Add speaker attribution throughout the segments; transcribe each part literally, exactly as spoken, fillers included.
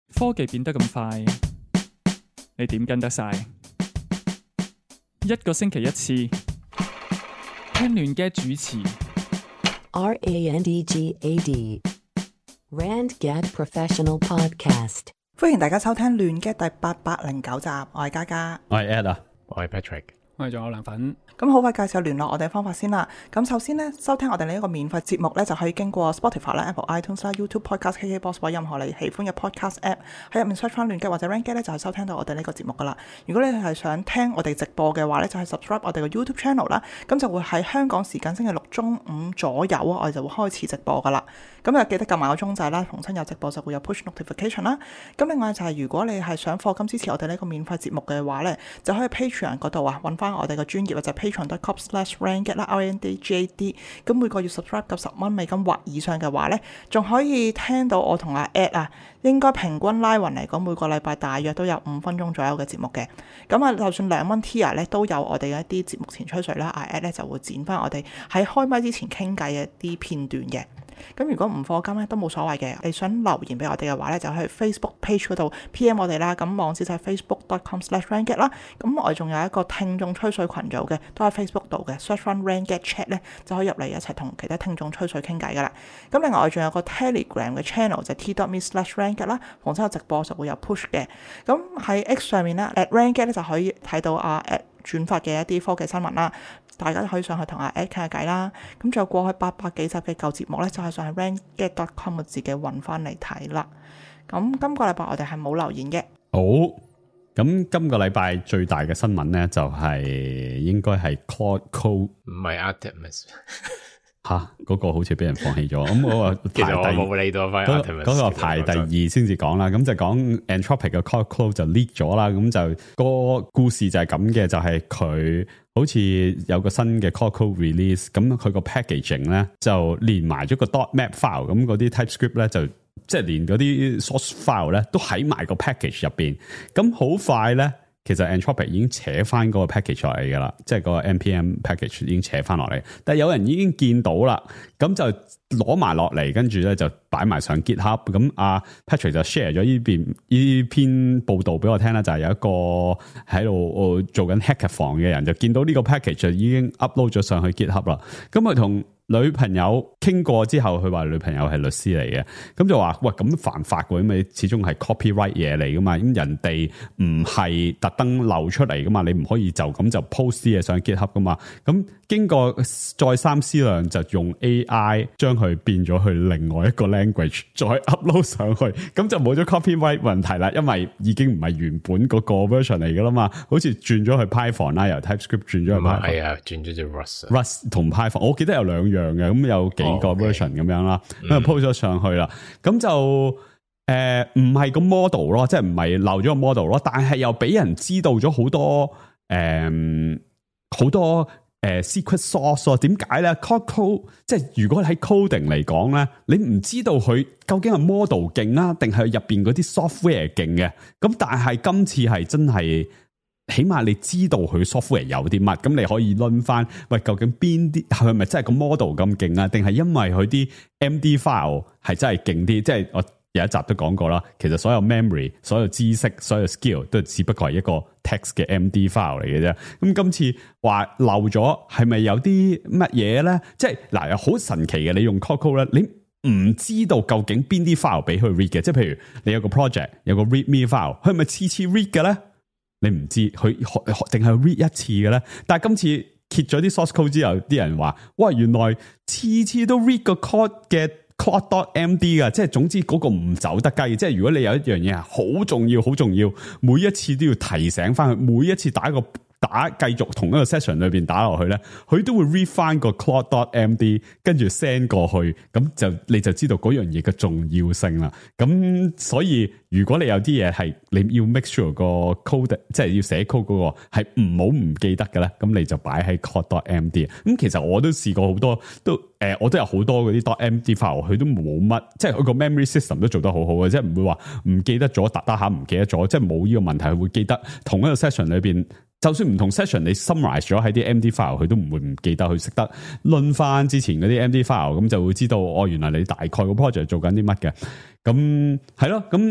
Speaker 1: 科技變得咁快，你點跟得晒？一個星期一次，聽亂嘅主持。
Speaker 2: R A N D G A D Randgad Professional Podcast，
Speaker 3: 歡迎大家收聽亂嘅第八百零九集，我係嘉嘉，
Speaker 4: 我係 Ed 啊，
Speaker 5: 我係 Patrick，
Speaker 1: 我係仲有涼粉。
Speaker 3: 咁好快介紹聯絡我哋嘅方法先啦。咁首先呢，收聽我哋呢一個免費節目呢，就可以經過 Spotify 啦、Apple iTunes 啦、YouTube Podcast、K K Box 或任何你喜歡嘅 Podcast App 喺入面 search 翻亂嘅或者 Randgad 咧，就係收聽到我哋呢個節目噶啦。如果你係想聽我哋直播嘅話呢，就係 subscribe 我哋嘅 YouTube Channel 啦。咁就會喺香港時間星期六中午左右啊，我哋就會開始直播噶啦。咁就記得撳埋個鐘仔啦，逢親有直播就會有 push notification 啦。咁另外就係如果你係想課金支持我哋呢個免費節目嘅話呢，就可以 Patreon 嗰度啊揾翻我哋嘅專頁或者 patreon.com slash randgad 啦 R A N D G A D。咁每個月 subscribe 夠十蚊美金或以上嘅話呢，仲可以聽到我同阿 Ed 啊，應該平均拉勻嚟講每個禮拜大約都有五分鐘左右嘅節目嘅。咁啊，就算兩蚊 tier 咧都有我哋嘅一啲節目前吹水啦，阿 Ed 咧就會剪翻我哋喺開麥之前傾偈嘅一啲片段嘅。咁如果唔課金咧都冇所謂嘅，你想留言俾我哋嘅話咧，就去 Facebook page 嗰度 P M 我哋啦。咁網址就係 facebook.com slash randgad 啦。咁我哋仲有一個聽眾吹水群組嘅，都喺 Facebook 度嘅 search 翻 Randgad Chat 咧，就可以入嚟一齊同其他聽眾吹水傾偈噶啦。咁另外我哋仲有個 Telegram 嘅 channel 就係 t.me slash randgad 啦。逢親有直播就會有 push 嘅。咁喺 X 上面咧 at Randgad 咧就可以睇到啊 at 轉發嘅一啲科技新聞啦，大家都可以上去同阿 Ed 傾下偈啦。咁仲有過去八百幾集嘅舊節目咧，就係上去 randgad dot com 自己揾翻嚟睇啦。咁今個禮拜我哋係冇留言嘅。
Speaker 4: 好，咁今個禮拜最大嘅新聞咧，就係、是、應該係 Claude Code，
Speaker 5: 唔係 Artemis
Speaker 4: 吓，嗰、那個好似俾人放棄咗。咁我話
Speaker 5: 其實我冇理到翻 Artemis，
Speaker 4: 嗰個排第二先至講啦。咁就講 Anthropic 嘅 Claude Code 就 leak 咗啦。咁就、那個故事就係咁嘅，就係、是、佢好似有個新嘅 Claude Code release，咁佢個 packaging 咧就連埋咗個 dot map file，咁嗰啲 TypeScript 咧就即係連嗰啲 source file 咧都喺埋個 package 入邊。咁好快咧，其實 Anthropic 已經扯翻嗰個 package 落嚟噶啦，即係個 N P M package 已經扯翻落嚟。但係有人已經見到啦，咁就攞埋落嚟，跟住咧就擺埋上 GitHub。咁阿 Patrick 就 share 咗呢邊呢篇報道俾我聽啦，就係、是、有一個喺度做緊 hackathon 嘅人就見到呢個 package 就已經 upload 咗上去 GitHub 啦。咁佢同女朋友傾過之後，佢話女朋友係律師嚟嘅，咁就話喂，咁犯法嘅，因為始終係 copyright 嘢嚟噶嘛，咁人哋唔係特登漏出嚟噶嘛，你唔可以就咁就 post 啲嘢上 GitHub 噶嘛。咁經過再三思量，就用 A I 將佢變咗去另外一個 language， 再 upload 上去，咁就冇咗 copyright 問題啦，因為已經唔係原本嗰個 version 嚟噶啦嘛，好似轉咗去 Python 啦，由 TypeScript 轉咗去 Python，
Speaker 5: 係啊，轉咗做
Speaker 4: Rust，Rust 同 Python， 我記得有兩樣嘅，咁有幾個 version 咁樣啦，咁就 post 咗上去啦，咁就誒唔係個 model 咯，即係唔係漏咗個 model 咯，但係又俾人知道咗好多誒好、呃、多誒、呃、secret source。點解咧 Claude Code 即係如果喺 coding 嚟講咧，你唔知道佢究竟係 model 勁啊，定係入邊嗰啲 software 勁嘅？咁但係今次係真係。起碼你知道佢 software 有啲乜，咁你可以論翻，喂，究竟邊啲係咪真係個 model 咁勁啊？定係因為佢啲 M D file 係真係勁啲？即係我有一集都講過啦，其實所有 memory、所有知識、所有 skill 都只不過係一個 text 嘅 M D file 嚟嘅啫。咁今次話漏咗，係咪有啲乜嘢咧？即係嗱，又好神奇嘅，你用 Claude Code 咧，你唔知道究竟邊啲 file 俾佢 read 嘅。即係譬如你有個 project 有個 readme file，佢係咪次次 read 嘅咧？你唔知佢定係 read 一次嘅咧？但係今次揭咗啲 source code 之後，啲人話：哇，原來次次都 read 個 code 嘅 Claude.md 噶，即係總之嗰個唔走得雞。即係如果你有一樣嘢係好重要、好重要，每一次都要提醒翻佢，每一次打個打繼續同一個 session 裏邊打落去咧，佢都會 read 翻個 Claude.md， 跟住 send 過去，咁就你就知道嗰樣嘢嘅重要性啦。咁所以如果你有啲嘢係你要 make sure 個 code， 即係要寫 code 嗰個係唔好唔記得嘅咧，咁你就擺喺 Claude.md。咁其實我都試過好多，都誒、呃、我都有好多嗰啲 .md file， 佢都冇乜，即係佢個 memory system 都做得好好嘅，即係唔會話唔記得咗，打打下唔記得咗，即係冇呢個問題，佢會記得同一個 session 裏邊。就算唔同 session 你 summarize 咗喺啲 M D file， 佢都唔會唔記得，佢識得論翻之前嗰啲 M D file， 咁就會知道哦，原來你大概個 project 做緊啲乜嘅。咁係咯，咁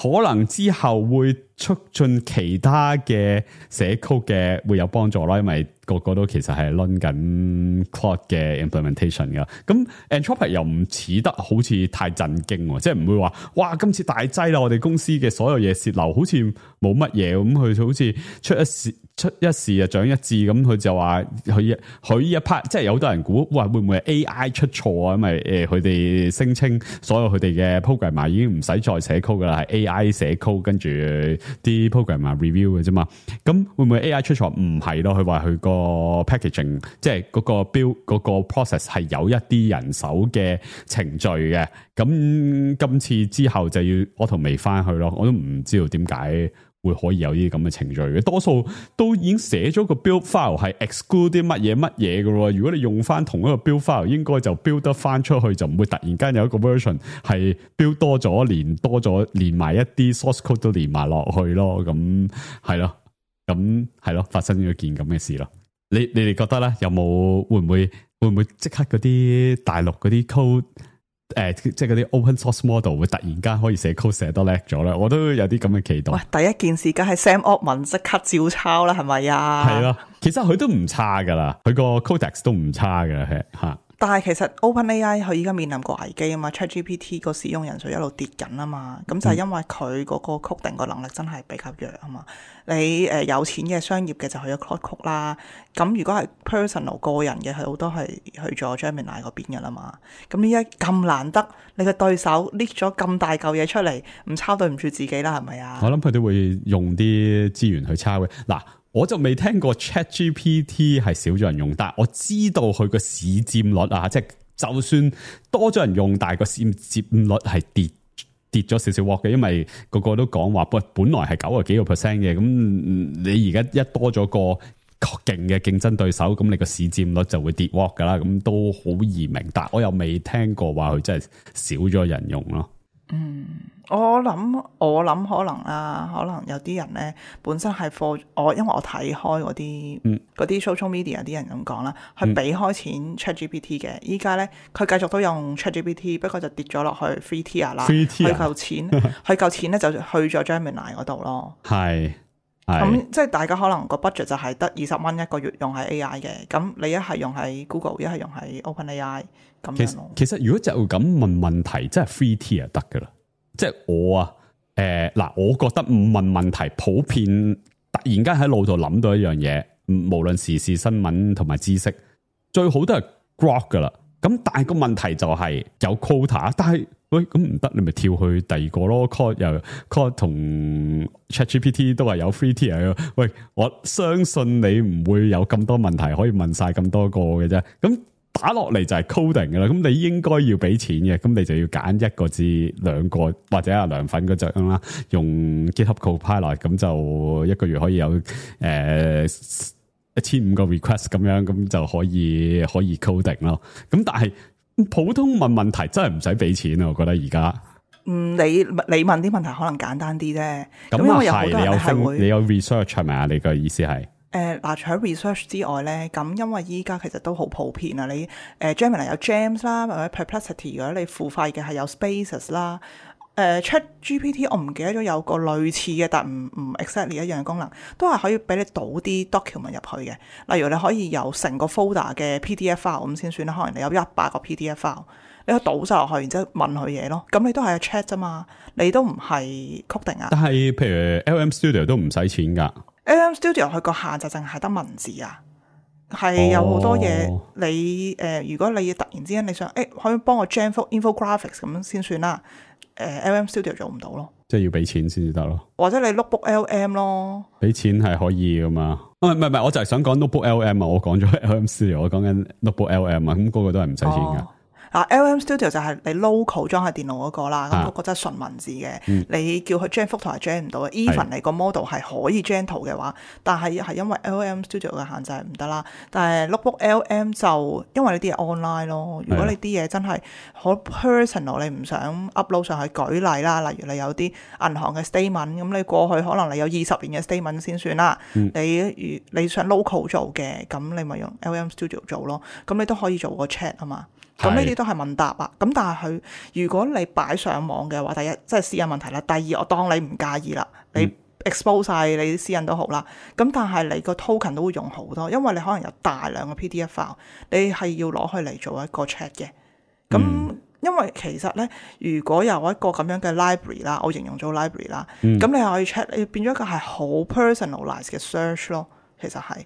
Speaker 4: 可能之後會促進其他嘅寫 code 嘅會有幫助啦，因為個個都其實係 run 緊 Claude 嘅 implementation 噶。咁 Anthropic 又唔似得好似太震驚喎，即係唔會話哇今次大劑啦，我哋公司嘅所有嘢洩漏，好似冇乜嘢咁，佢好似出一事出一事就長一智咁，佢就話佢佢呢一 part 即係有好多人估哇會唔會係 A I 出錯啊？因為誒佢哋聲稱所有佢哋嘅 programmer 已經唔使再寫 code 噶啦，係 A I 寫 code 跟住啲 programmer review 嘅啫嘛。咁會唔會 A I 出錯？唔係咯，佢話佢個 packaging 即係嗰個 build 嗰個 process 係有一啲人手嘅程序嘅。咁今次之後就要我同未翻去咯，我都唔知道點解會可以有啲咁嘅程序嘅，多數都已經寫咗個 build file 係 exclude 啲乜嘢乜嘢嘅咯。如果你用翻同一個 build file，應該就 build 得翻出去，就唔會突然間有一個 version 係 build 多咗，連多咗，連埋一啲 source code 都連埋落去咯。咁係咯，咁係咯，發生咗件咁嘅事咯。你你哋覺得咧，有冇會唔會會唔會即刻嗰啲大陸嗰啲 code？誒、呃，即係嗰啲 open source model 會突然間可以寫 code 寫得叻咗咧，我都有啲咁嘅期待。
Speaker 3: 喂，第一件事梗係 Sam Altman 即刻照抄啦，係咪啊？
Speaker 4: 係咯，其實佢都唔差噶啦，佢個 codex 都唔差嘅，係吓。
Speaker 3: 但係其實 OpenAI 佢依家面臨個危機啊嘛 ，ChatGPT 個使用人數一路跌緊啊嘛，咁就係因為佢嗰個 coding 個能力真係比較弱啊嘛。你誒有錢嘅商業嘅就去咗 Claude Code 啦，咁如果係 personal 個人嘅，佢好多係去咗 Gemini 嗰邊噶啦嘛。咁依家咁難得，你嘅對手拎咗咁大嚿嘢出嚟，唔抄對唔住自己啦，係咪啊？
Speaker 4: 我諗佢哋會用啲資源去抄嘅嗱。我就未聽過 ChatGPT 係少咗人用，但係我知道佢個市佔率啊，即係就算多咗人用，但係個市佔率係跌跌咗少少鑊嘅，因為個個都講話，本本來係九啊幾個 percent 嘅，咁你而家一多咗個勁嘅競爭對手，咁你個市佔率就會跌鑊噶啦，咁都好易明，但係我又未聽過話佢真係少咗人用咯。
Speaker 3: 嗯，我諗我諗可能啦，可能有啲人咧本身係貨，我因為我睇開嗰啲嗰啲 social media 啲人咁講啦，係俾開錢 ChatGPT 嘅，依家咧佢繼續都用 ChatGPT， 不過就跌咗落去 free tier 啦，佢嚿錢佢嚿錢咧就去咗 Gemini 嗰度咯，係。咁即係大家可能個 budget 就係得二十蚊一個月用喺 A I 嘅，咁你一係用喺 Google， 一係用喺 OpenAI 咁樣咯。其實
Speaker 4: 如果就咁問問題，真係 free tier 得噶啦。即係我啊，誒、呃、嗱，我覺得問問題普遍突然間喺腦度諗到一樣嘢，無論時事新聞同埋知識，最好都係 Grok 噶啦。咁但係個問題就係有 quota， 但係喂咁唔得，你咪跳去第二個咯。Claude 又 Claude 同 ChatGPT 都係有 free tier 嘅。喂，我相信你唔會有咁多問題可以問晒咁多個嘅啫。咁打落嚟就係 coding 嘅啦。咁你應該要俾錢嘅，咁你就要揀一個至兩個或者阿涼粉嗰隻啦，用 GitHub Copilot， 咁就一個月可以有誒。呃一千五個 request 咁樣，咁就可以可以 coding 咯。咁但係普通問問題真係唔使俾錢啊！我覺得而家，
Speaker 3: 嗯，你你問啲問題可能簡單啲啫。咁
Speaker 4: 因為有好多人
Speaker 3: 係會
Speaker 4: 你有 research 係咪啊？你嘅意思係？
Speaker 3: 誒嗱，除咗 research 之外咧，咁因為依家其實都好普遍啊。你誒 Gemini 有 Gems 啦，或者 Perplexity，如果你付費嘅係有 Spaces 啦。誒 ChatGPT 我唔記得咗有個類似嘅，但唔唔 exactly 一樣嘅功能，都係可以俾你倒啲 document 入去嘅。例如你可以有成個 folder 嘅 P D F file 咁先算啦，可能你有一百個 P D F file， 你可以倒晒落去，然之後問佢嘢咯。咁你都係 chat 啫嘛，你都唔係 coding啊。
Speaker 4: 但係譬如 L M Studio 都唔使錢㗎。
Speaker 3: L M Studio 佢個限制淨係得文字啊，係有好多嘢、哦、你誒、呃，如果你突然之間你想誒、欸、可以幫我 generate infographics 咁先算啦。誒、呃、L M Studio 做唔到咯，即
Speaker 4: 係要俾錢先至得咯，
Speaker 3: 或者你 Notebook L M 咯，
Speaker 4: 俾錢係可以噶嘛？唔係唔係，我就係想講 Notebook L M 啊，我講咗 L M Studio， 我講緊 Notebook L M 啊，咁嗰個都係唔使錢噶。
Speaker 3: 嗱 L M Studio 就係你 local 裝喺電腦嗰個啦，咁、那、嗰個真係純文字嘅、嗯，你叫佢 gen 幅圖係 gen 唔到嘅。even 你個 model 係可以 gen 圖嘅話，但係係因為 L M Studio 嘅限制係唔得啦。但係 Notebook L M 就因為呢啲嘢 online 咯，如果你啲嘢真係好 personal， 你唔想 upload 上去，舉例啦，例如你有啲銀行嘅 statement， 咁你過去可能你有二十年嘅 statement 先算啦、嗯。你你想 local 做嘅，咁你咪用 L M Studio 做咯，咁你都可以做個 chat 啊嘛。 咁呢啲都係問答啊。咁但係佢如果你擺上網嘅話，第一即係私隱問題啦，第二我當你唔介意啦，你 expose 晒你啲私隱都好啦。咁但係你個 token 都會用好多，因為你可能有大量嘅 P D F file， 你係要攞去嚟做一個 check 嘅。咁、嗯因為其實咧，如果有一個咁樣嘅 library 啦，我形容做 library 啦，咁、嗯、你可以 check， 你變咗一個係好 personalized 嘅 search 咯。其實係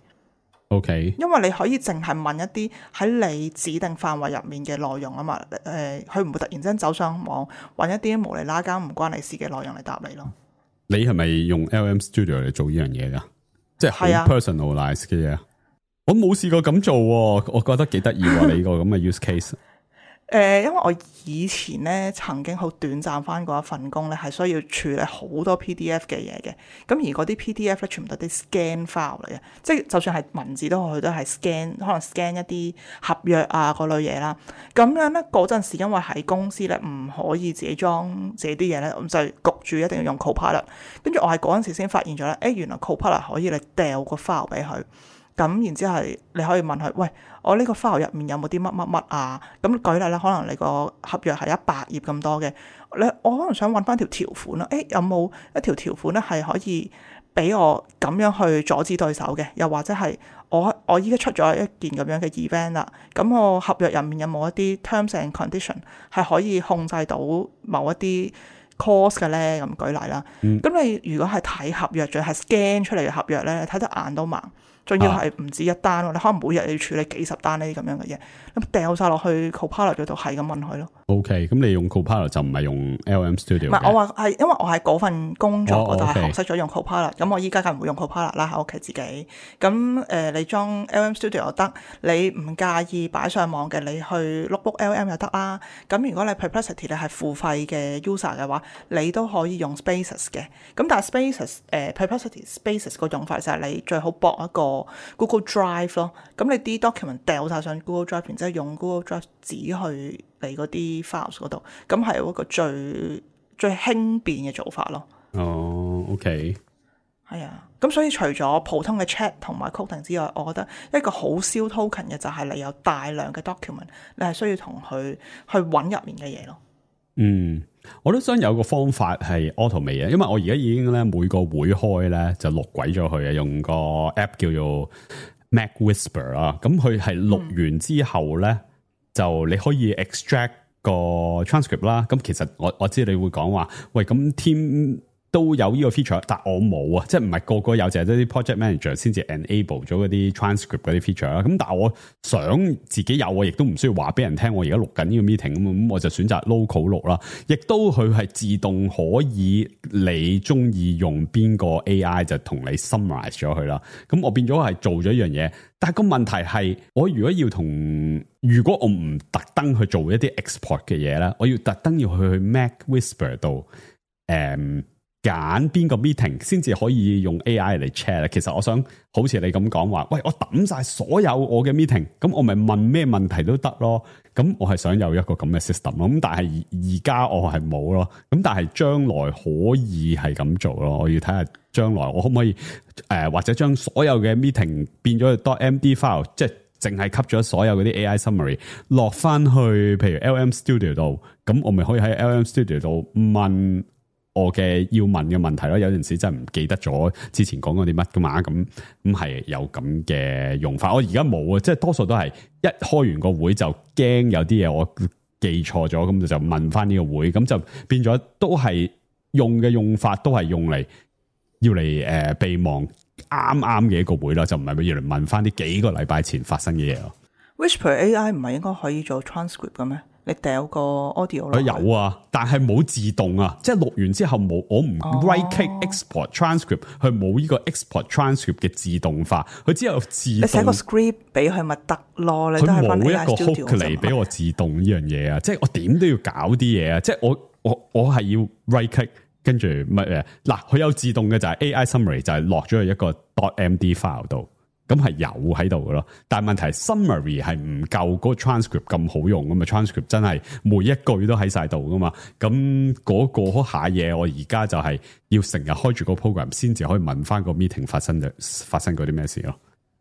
Speaker 4: ，OK，
Speaker 3: 因為你可以淨係問一啲喺你指定範圍入面嘅內容啊嘛。誒、呃，佢唔會突然之間走上網揾一啲無厘啦更唔關你事嘅內容嚟答你咯。
Speaker 4: 你係咪用 L M Studio 嚟做呢樣嘢噶？即係好 personalized 嘅嘢、啊？我冇試過咁做，我覺得幾得意喎。你呢個咁嘅 use case。
Speaker 3: 誒、呃，因為我以前咧曾經好短暫翻過一份工咧，係需要處理好多 P D F 嘅嘢嘅。咁而嗰啲 P D F 咧，全部都係啲 scan file 嚟嘅，即係就算係文字都好，佢都係 scan，可能 scan 一啲合約啊嗰類嘢啦。咁樣咧嗰陣時，因為喺公司咧唔可以自己裝自己啲嘢咧，咁就焗住一定要用 Copilot。跟住我係嗰陣時先發現咗咧，誒原來 Copilot 可以你掉個 file 俾佢。咁然之後你可以問佢，喂，我呢個 file 入面有冇啲乜乜乜啊？咁舉例咧，可能你個合約係一百頁咁多嘅，你我可能想揾翻條條款啦。誒，有冇一條條款咧係可以俾我咁樣去阻止對手嘅？又或者係我我依家出咗一件咁樣嘅 event 啦，咁我合約入面有冇一啲 terms and condition 係可以控制到某一啲 course 嘅咧？咁舉例啦。咁、嗯、你如果係睇合約，仲係 scan 出嚟嘅合約咧，睇得眼都盲。仲要係唔止一單喎、啊，你可能每日要處理幾十單呢啲咁樣嘅嘢，咁掉晒落去 Copilot 嗰度係咁問佢咯。OK，
Speaker 4: 咁你用 Copilot 就唔係用 L M Studio？ 唔係，
Speaker 3: 我話係因為我係嗰份工作嗰度係學識咗用 Copilot，咁、
Speaker 4: 哦 okay.
Speaker 3: 我依家梗係唔會用 Copilot 啦喺屋企自己。咁誒、呃，你裝 L M Studio 又得，你唔介意擺上網嘅，你去 Notebook L M 又得啦。咁如果你 Perplexity 你係付費嘅 user 嘅話，你都可以用 Spaces 嘅。咁但係 Spaces 誒、呃、Perplexity Spaces 個用法就係你最好駁一個Google Drive 咯，咁你啲 document 掉晒上 Google Drive， 然之後用 Google Drive 指去你嗰啲 files 嗰度，咁係一個最最輕便嘅做法咯。
Speaker 4: 哦、oh，OK，
Speaker 3: 係啊，咁所以除咗普通嘅 chat 同埋 coding 之外，我覺得一個好燒 token 嘅就係你有大量嘅 document， 你係需要同佢去揾入面嘅嘢咯。
Speaker 4: 嗯，我都想有個方法係 automate 嘅，因為我而家已經咧每個會開咧就錄鬼咗佢啊，用個 app 叫做 Mac Whisper 啦，咁佢係錄完之後咧、嗯、就你可以 extract 個 transcript 啦。咁其實我我知你會講話，喂，咁 team 都有呢個 feature，但我冇啊，即係唔係個個有，就係啲 project manager 先至 enable 咗嗰啲 transcript 嗰啲 feature 啦。咁但係我想自己有，我亦都唔需要話俾人聽，我而家錄緊呢個 meeting 咁，咁我就選擇 local 錄啦。亦都佢係自動可以，你中意用邊個 A I 就同你 summarize 咗佢啦。咁我變咗係做咗一樣嘢，但係個問題係，我如果要同，如果我唔特登去做一啲 export 嘅嘢咧，我要特登要去去 Mac Whisper 度，誒、嗯。揀邊個 meeting 先至可以用 A I 嚟 check 咧？其實我想好似你咁講話，喂，我抌晒所有我嘅 meeting，咁我咪問咩問題都得咯。咁我係想有一個咁嘅 system 咯。咁但係而家我係冇咯。咁但係將來可以係咁做咯。我要睇下將來我可唔可以誒、呃，或者將所有嘅 meeting 變咗去 .md file，即係淨係吸咗所有嗰啲 A I summary 落翻去，譬如 L M Studio 度，咁我咪可以喺 L M Studio 度問我嘅要問嘅問題咯。有陣時真係唔記得咗之前講過啲乜噶嘛，咁咁係有咁嘅用法。我而家冇啊，即係多數都係一開完個會就驚有啲嘢我記錯咗，咁就問翻呢個會，咁就變咗都係用嘅用法都係用嚟要嚟誒、呃、備忘啱啱嘅一個會啦，就唔係要嚟問翻啲幾個禮拜前發生嘅嘢咯。
Speaker 3: Whisper A I 唔係應該可以做 transcript 嘅咩？你掉個 audio 落去，
Speaker 4: 佢有啊，但係冇自動啊，即係錄完之後冇，我唔 right click export transcript，佢冇呢個 export transcript 嘅自動化，佢只有自動。你
Speaker 3: 寫個 script 俾佢咪得咯？你都係翻 A I Studio。佢冇一個 hook 嚟俾我自動呢樣嘢啊！即係我點都要搞啲嘢啊！即係我我我係要 right click，跟住乜誒嗱，佢有自動嘅就係 A I summary，就係落咗去一個 .md file 度。咁係有喺度嘅咯，但係問題 summary 係唔夠嗰個 transcript 咁好用咁嘛。transcript 真係每一句都喺晒度噶嘛，咁嗰個下嘢我而家就係要成日開住個 program 先至可以問翻個 meeting 發生嘅發生嗰啲咩事咯。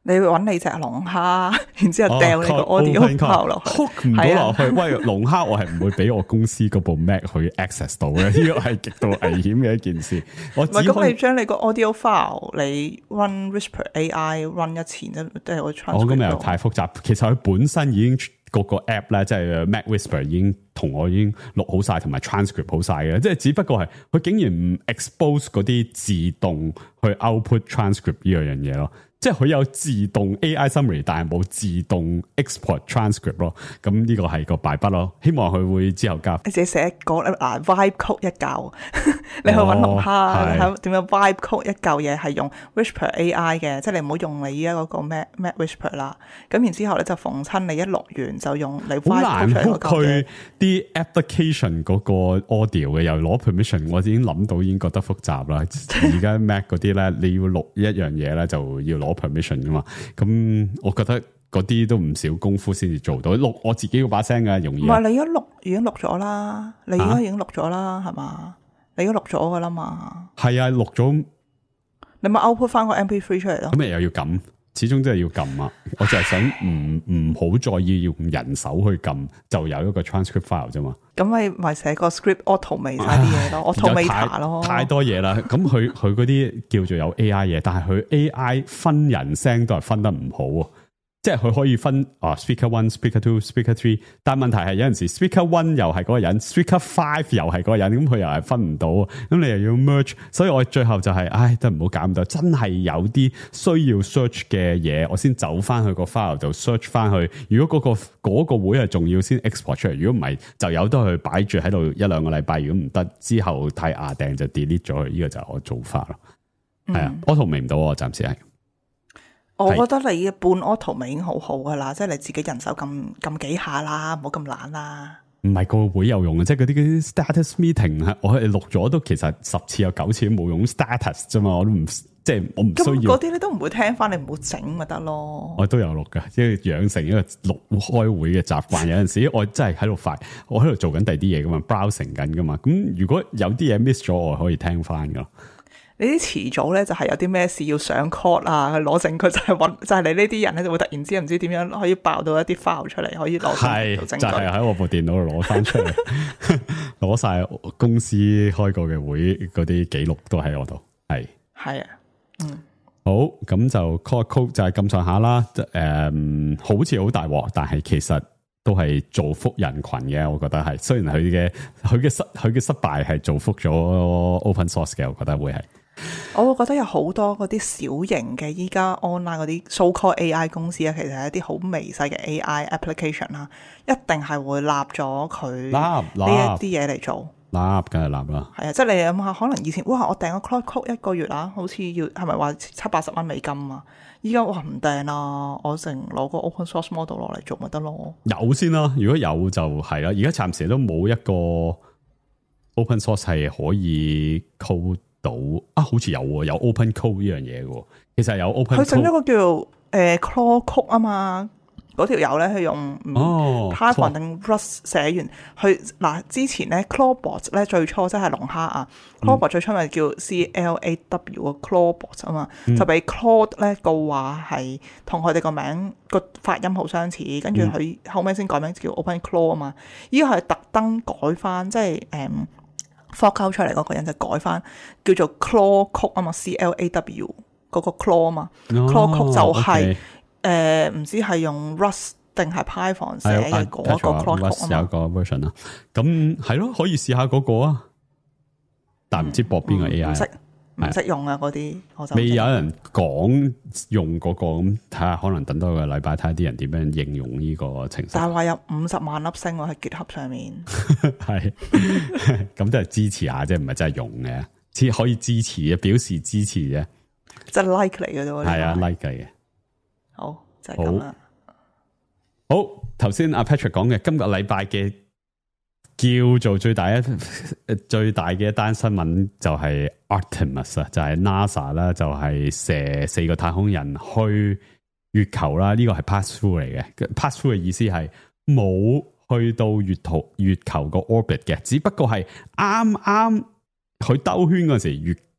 Speaker 3: 你揾你隻龍蝦，然之後掉你個 audio file 落去
Speaker 4: hook 唔到落去。喂，龍蝦我係唔會俾我公司嗰部 Mac 去 access 到嘅，呢個係極度危險嘅一件事。我只
Speaker 3: 唔係咁，你將你個 audio file 你 run Whisper A I run 一次都都係個 transcript。
Speaker 4: 我咁又太複雜，其實佢本身已經個個 app 咧，即係 Mac Whisper 已經同我已經錄好晒，同埋 transcript 好晒嘅，即係只不過係佢竟然唔 expose 嗰啲自動去 output transcript 呢樣嘢咯。即係佢有自動 A I summary， 但係冇自動 export transcript 咯。咁呢個係個敗筆咯。希望佢會之後加。
Speaker 3: 你自己寫一個嗱 vibe code 一嚿，你去揾龍蝦，你睇點樣 vibe code 一嚿嘢係用 Whisper A I 嘅，即係你唔好用你依家嗰個 Mac Mac Whisper 啦。咁然之後咧就逢親你一錄完就用你 vibe code 出嚟嗰嚿嘢。
Speaker 4: 啲 application 嗰個 audio 嘅又攞 permission， 我已經諗到已經覺得複雜啦。而家 Mac 嗰啲咧，你要錄一樣嘢咧，就要攞 permission 噶嘛，咁我覺得嗰啲都唔少功夫先至做到。錄我自己嗰把聲嘅容易。
Speaker 3: 唔係你而家錄已經錄咗啦，你而家已經錄咗啦，係嘛、啊？你已經錄咗噶啦嘛？係
Speaker 4: 啊，錄咗。
Speaker 3: 你咪 output 翻個 M P three 出嚟咯。
Speaker 4: 咁咪又要撳，始終都係要撳啊！我就係想唔唔好再要用人手去撳，就有一個 transcript file 啫嘛。
Speaker 3: 咁咪咪寫個 script automate 晒啲嘢咯 ，automate 咯，
Speaker 4: 太多嘢啦。咁佢佢嗰啲叫做有 A I 嘢，但係佢 A I 分人聲都係分得唔好。即係佢可以分啊 speaker one、speaker two、speaker three， 但係問題係有陣時 speaker one 又係嗰個人 ，speaker five 又係嗰個人，咁佢又係分唔到，咁你又要 merge， 所以我最後就係、是，唉，都唔好搞咁多，真係有啲需要 search 嘅嘢，我先走翻去個 file 度 search 翻去。如果嗰、嗰個嗰、嗰個會係重要，先 export 出嚟。如果唔係，就有得去擺住喺度一兩個禮拜。如果唔得，之後太牙定就 delete 咗佢。呢、呢個就係我做法咯。係、嗯、啊，automate 唔到，我暫時係。
Speaker 3: 我覺得你半 automate 已經好好噶啦，即係你自己人手撳撳幾下啦，唔好咁懶啦。唔
Speaker 4: 係個會有用嘅，即係嗰啲 status meeting， 我係錄咗都其實十次有九次都冇用 status 啫嘛，我都唔即係我唔需要。
Speaker 3: 嗰啲你都唔會聽翻，你唔好整咪得咯。
Speaker 4: 我都有錄嘅，即係養成一個錄開會嘅習慣。有陣時我真係喺度快，我喺度做緊第二啲嘢噶嘛 ，browsing 緊噶嘛。咁如果有啲嘢 miss 咗，我可以聽翻噶。
Speaker 3: 你啲遲早咧就係有啲咩事要上 court 啊，攞證據就係揾，就係、是、你呢啲人咧就會突然之間唔知點樣可以爆到一啲 file 出嚟，可以攞
Speaker 4: 係就係、是、喺我部電腦度攞翻出嚟，攞晒公司開過嘅會嗰啲記錄都喺我度。係
Speaker 3: 係啊，嗯，
Speaker 4: 好，咁就 code code 就係咁上下啦。誒、嗯，好似好大鑊，但係其實都係造福人群嘅。我覺得係，雖然佢嘅佢嘅失佢嘅失敗係造福咗 open source 嘅，我覺得會係。
Speaker 3: 我會覺得有好多嗰啲小型嘅依家 online 嗰啲 so called A I 公司咧，其實係一啲好微細嘅 A I application 啦，一定係會立咗佢呢一啲嘢嚟做。
Speaker 4: 立，梗係立啦。
Speaker 3: 係啊，即係你諗下，可能以前哇，我訂個 Claude Code 一個月啊，好似要係咪話七八十蚊美金啊？依家哇唔訂啦，我淨攞個 open source model 落嚟做咪得咯。
Speaker 4: 有先啦，如果有就係啦。而家暫時都冇一個 open source 係可以 code。到啊，好似有喎，有 open code 呢樣嘢嘅，其實有 open code。佢整咗個叫誒、呃、Claude Code 啊嘛，嗰條友咧佢用哦 Python 定 Rust 寫完，佢嗱之前咧 Clawbot 咧最初即係龍蝦啊 ，Clawbot 最初咪叫 C L A W 個 Clawbot 啊嘛，嗯、就俾 Claude 咧個話係同佢哋個名個發音好相似，跟住佢後尾先改名叫 Open Claw 啊嘛，依個係特登改翻，即係誒。嗯fork out 出嚟嗰個人就改翻叫做 Claude Code 啊嘛 ，C L A W 嗰個 Claw 啊嘛 ，Claude Code 就係誒唔知係用 Rust 定係 Python 寫嘅嗰個 Claude Code 啊嘛。有個 version 啊，咁係咯，可以試下嗰個啊，但唔知駁邊個 A I。唔識唔識用啊嗰啲，我就未有人講用嗰個，咁睇下可能等多個禮拜睇下啲人點樣應用呢個程式。但係話有五十萬粒星喎喺 GitHub 上面，係咁都係支持下啫，唔係真係用嘅，只可以支持嘅，表示支持啫，即係 like 嚟嘅啫。係啊 ，like 嚟嘅。好就係咁啦。好，頭先阿 Patrick 講嘅今個禮拜嘅叫做最大一最大嘅一單新聞就係 Artemis 啊，就係 NASA 啦，就係射四個太空人去月球啦。呢個係 pass through 嚟嘅 ，pass through 嘅意思係冇去到月球月球個 orbit 嘅，只不過係啱啱佢兜圈嗰時月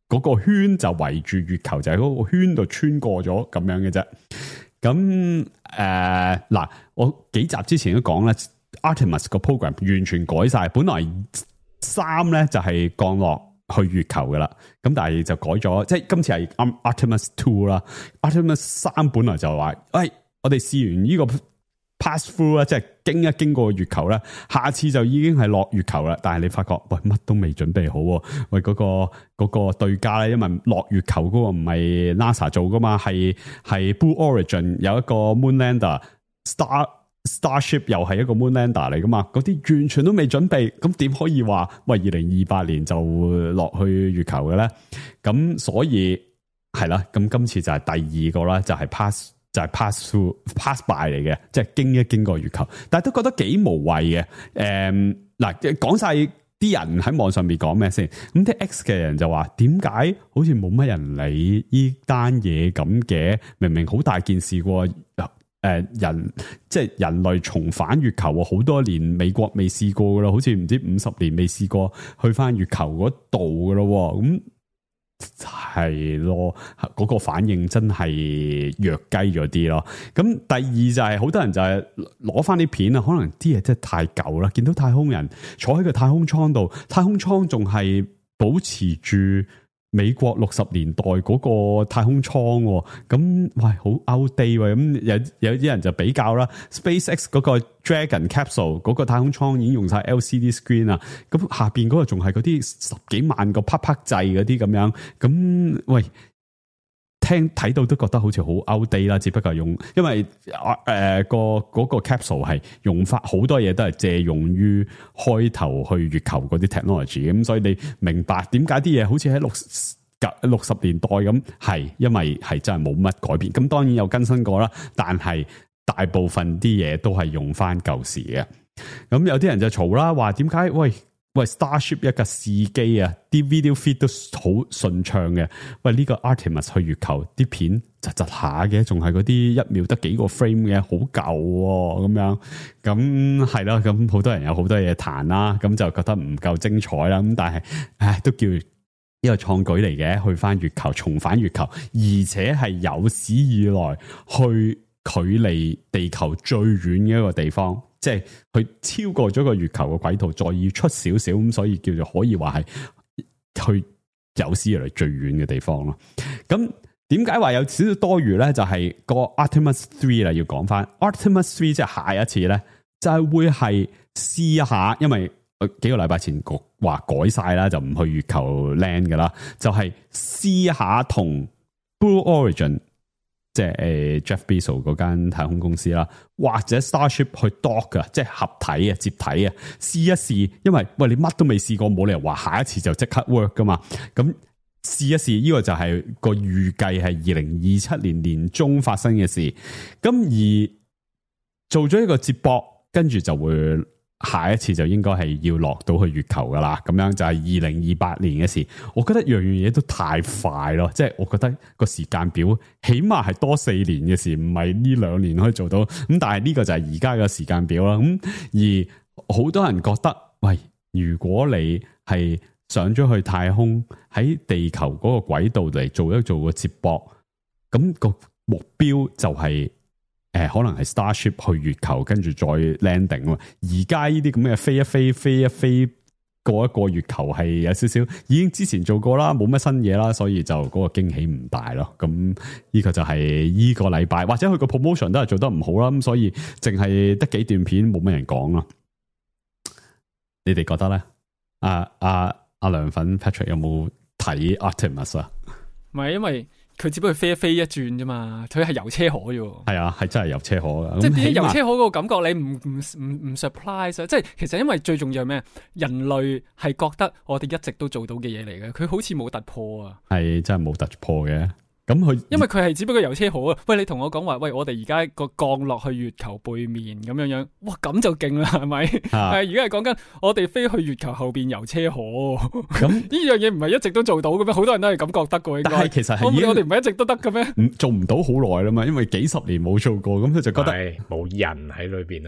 Speaker 4: 嗰個圈就圍住月球，就喺嗰個圈度穿過咗咁樣嘅啫。咁誒嗱，我幾集之前都講咧 ，Artemis 個 program 完全改晒，本來三咧就係降落去月球噶啦，咁但係就改咗，即係今次係 Artemis Two 啦 ，Artemis 三本來就話，喂，我哋試完呢個 pass through 啦，即係經一經過月球啦，下次就已經係落月球啦。但係你發覺，喂，乜都未準備好，喂，嗰、嗰個、嗰個對家咧，因為落月球嗰個唔係 NASA 做噶嘛，係係 Blue Origin 有一個 Moon Lander Star。Starship 又係一個 Moon Lander 嚟噶嘛，嗰啲完全都未準備，咁點可以話喂二零二八年就落去月球嘅咧？咁所以係啦，咁今次就係第二個啦，就係、是、pass 就係 pass through pass by 嚟嘅，即係經一經過月球，但係都覺得幾無謂嘅。誒、嗯，嗱，講晒啲人喺網上面講咩先？咁啲 X 嘅人就話，點解好似冇乜人理呢單嘢咁嘅？明明好大件事喎。誒，人即係人類重返月球，好多年美國未試過噶啦，好似唔知五十年未試過去翻月球嗰度噶咯，咁係咯，嗰、嗰個反應真係弱雞咗啲咯。咁第二就係、是、好多人就係攞翻啲片啊，可能啲嘢真係太舊啦，見到太空人坐喺個太空艙度，太空艙仲係保持住美國六十年代嗰個太空艙，咁喂好 outdate 喎，咁有有啲人就比較啦 ，SpaceX 嗰個 Dragon Capsule 嗰個太空艙已經用晒 L C D screen 啦，咁下邊嗰個仲係嗰啲十幾萬個啪啪掣嗰啲咁樣，咁喂。聽睇到都覺得好似好 outdate 啦，只不過用，因為誒、呃、個嗰、那個 capsule 係用法好多嘢都係借用於開頭去月球嗰啲 technology，咁所以你明白點解啲嘢好似喺六六十年代咁，係因為係真係冇乜改變，咁當然有更新過啦，但係大部分啲嘢都係用翻舊時嘅。咁有啲人就嘈啦，話點解喂？喂 ，Starship 一架試機啊，啲 video feed 都好順暢嘅。喂，呢、這個 Artemis 去月球啲片窒窒下嘅，仲係嗰啲一秒得幾個 frame 嘅，好舊喎咁樣。咁係啦，咁好多人有好多嘢彈啦，咁就覺得唔夠精彩啦。咁但係，唉，都叫一個創舉嚟嘅，去翻月球，重返月球，而且係有史以來去距離地球最遠嘅一個地方。即係佢超過咗個月球嘅軌道，再要出少少咁，所以叫做可以話係去有史以來最遠嘅地方咯。咁點解話有少少多餘咧？就係、是、個 Artemis Three 啦，要講翻 Artemis Three 即係下一次咧，就係、是、會係試一下，因為幾個禮拜前話改晒啦，就唔去月球 land 噶啦，就係、是、試一下同 Blue Origin。即係誒 Jeff Bezos 嗰間太空公司啦，或者 Starship 去 dock 噶，即係合體啊、接體啊，試一試。因為喂你乜都未試過，冇理由話下一次就即刻 work 噶嘛。咁試一試，呢、這個就係個預計係二零二七年年中發生嘅事。咁而做咗一個接駁，跟住就會。下一次就應該係要落到去月球噶啦，咁樣就係二零二八年嘅事。我覺得樣樣嘢都太快咯，即係我覺得個時間表起碼係多四年嘅事，唔係呢兩年可以做到。咁但係呢個就係而家嘅時間表啦。咁而好多人覺得，喂，如果你係上咗去太空，喺地球嗰個軌道嚟做一做個接駁，咁個目標就係。誒，可能係 Starship 去月球，跟住再 landing 啊！而家呢啲咁嘅飛一飛、飛一飛過一個月球係有少少，已經之前做過啦，冇乜新嘢啦，所以就嗰個驚喜唔大咯。咁呢個就係呢個禮拜，或者佢個 promotion 都係做得唔好啦，咁所以淨係得幾段片，冇乜人講咯。你哋覺得咧？阿阿阿涼粉 Patrick 有冇睇 Artemis 啊？
Speaker 1: 唔係，因為。佢只不過飛一飛一轉啫嘛，佢係遊車河啫。係
Speaker 4: 啊，係真係遊車河噶。
Speaker 1: 即係啲遊車河嗰個感覺，你唔唔唔唔 surprise 啊！即係其實因為最重要係咩？人類係覺得我哋一直都做到嘅嘢嚟嘅，佢好似冇突破啊。係真係冇突破嘅。咁佢因為佢係只不過遊車河啊。喂，你同我講話，喂，我哋而家個降落去月球背面咁樣樣，哇，咁就勁啦，係咪？係而家係講緊我哋飛去月球後邊遊車河。咁呢樣嘢唔係一直都做到嘅咩？好多人都係咁覺得嘅。但係其實係我哋唔係一直都得嘅咩？做唔到好耐啦嘛，因為幾十年冇做過，咁佢就覺得
Speaker 5: 冇人喺裏邊啊嘛。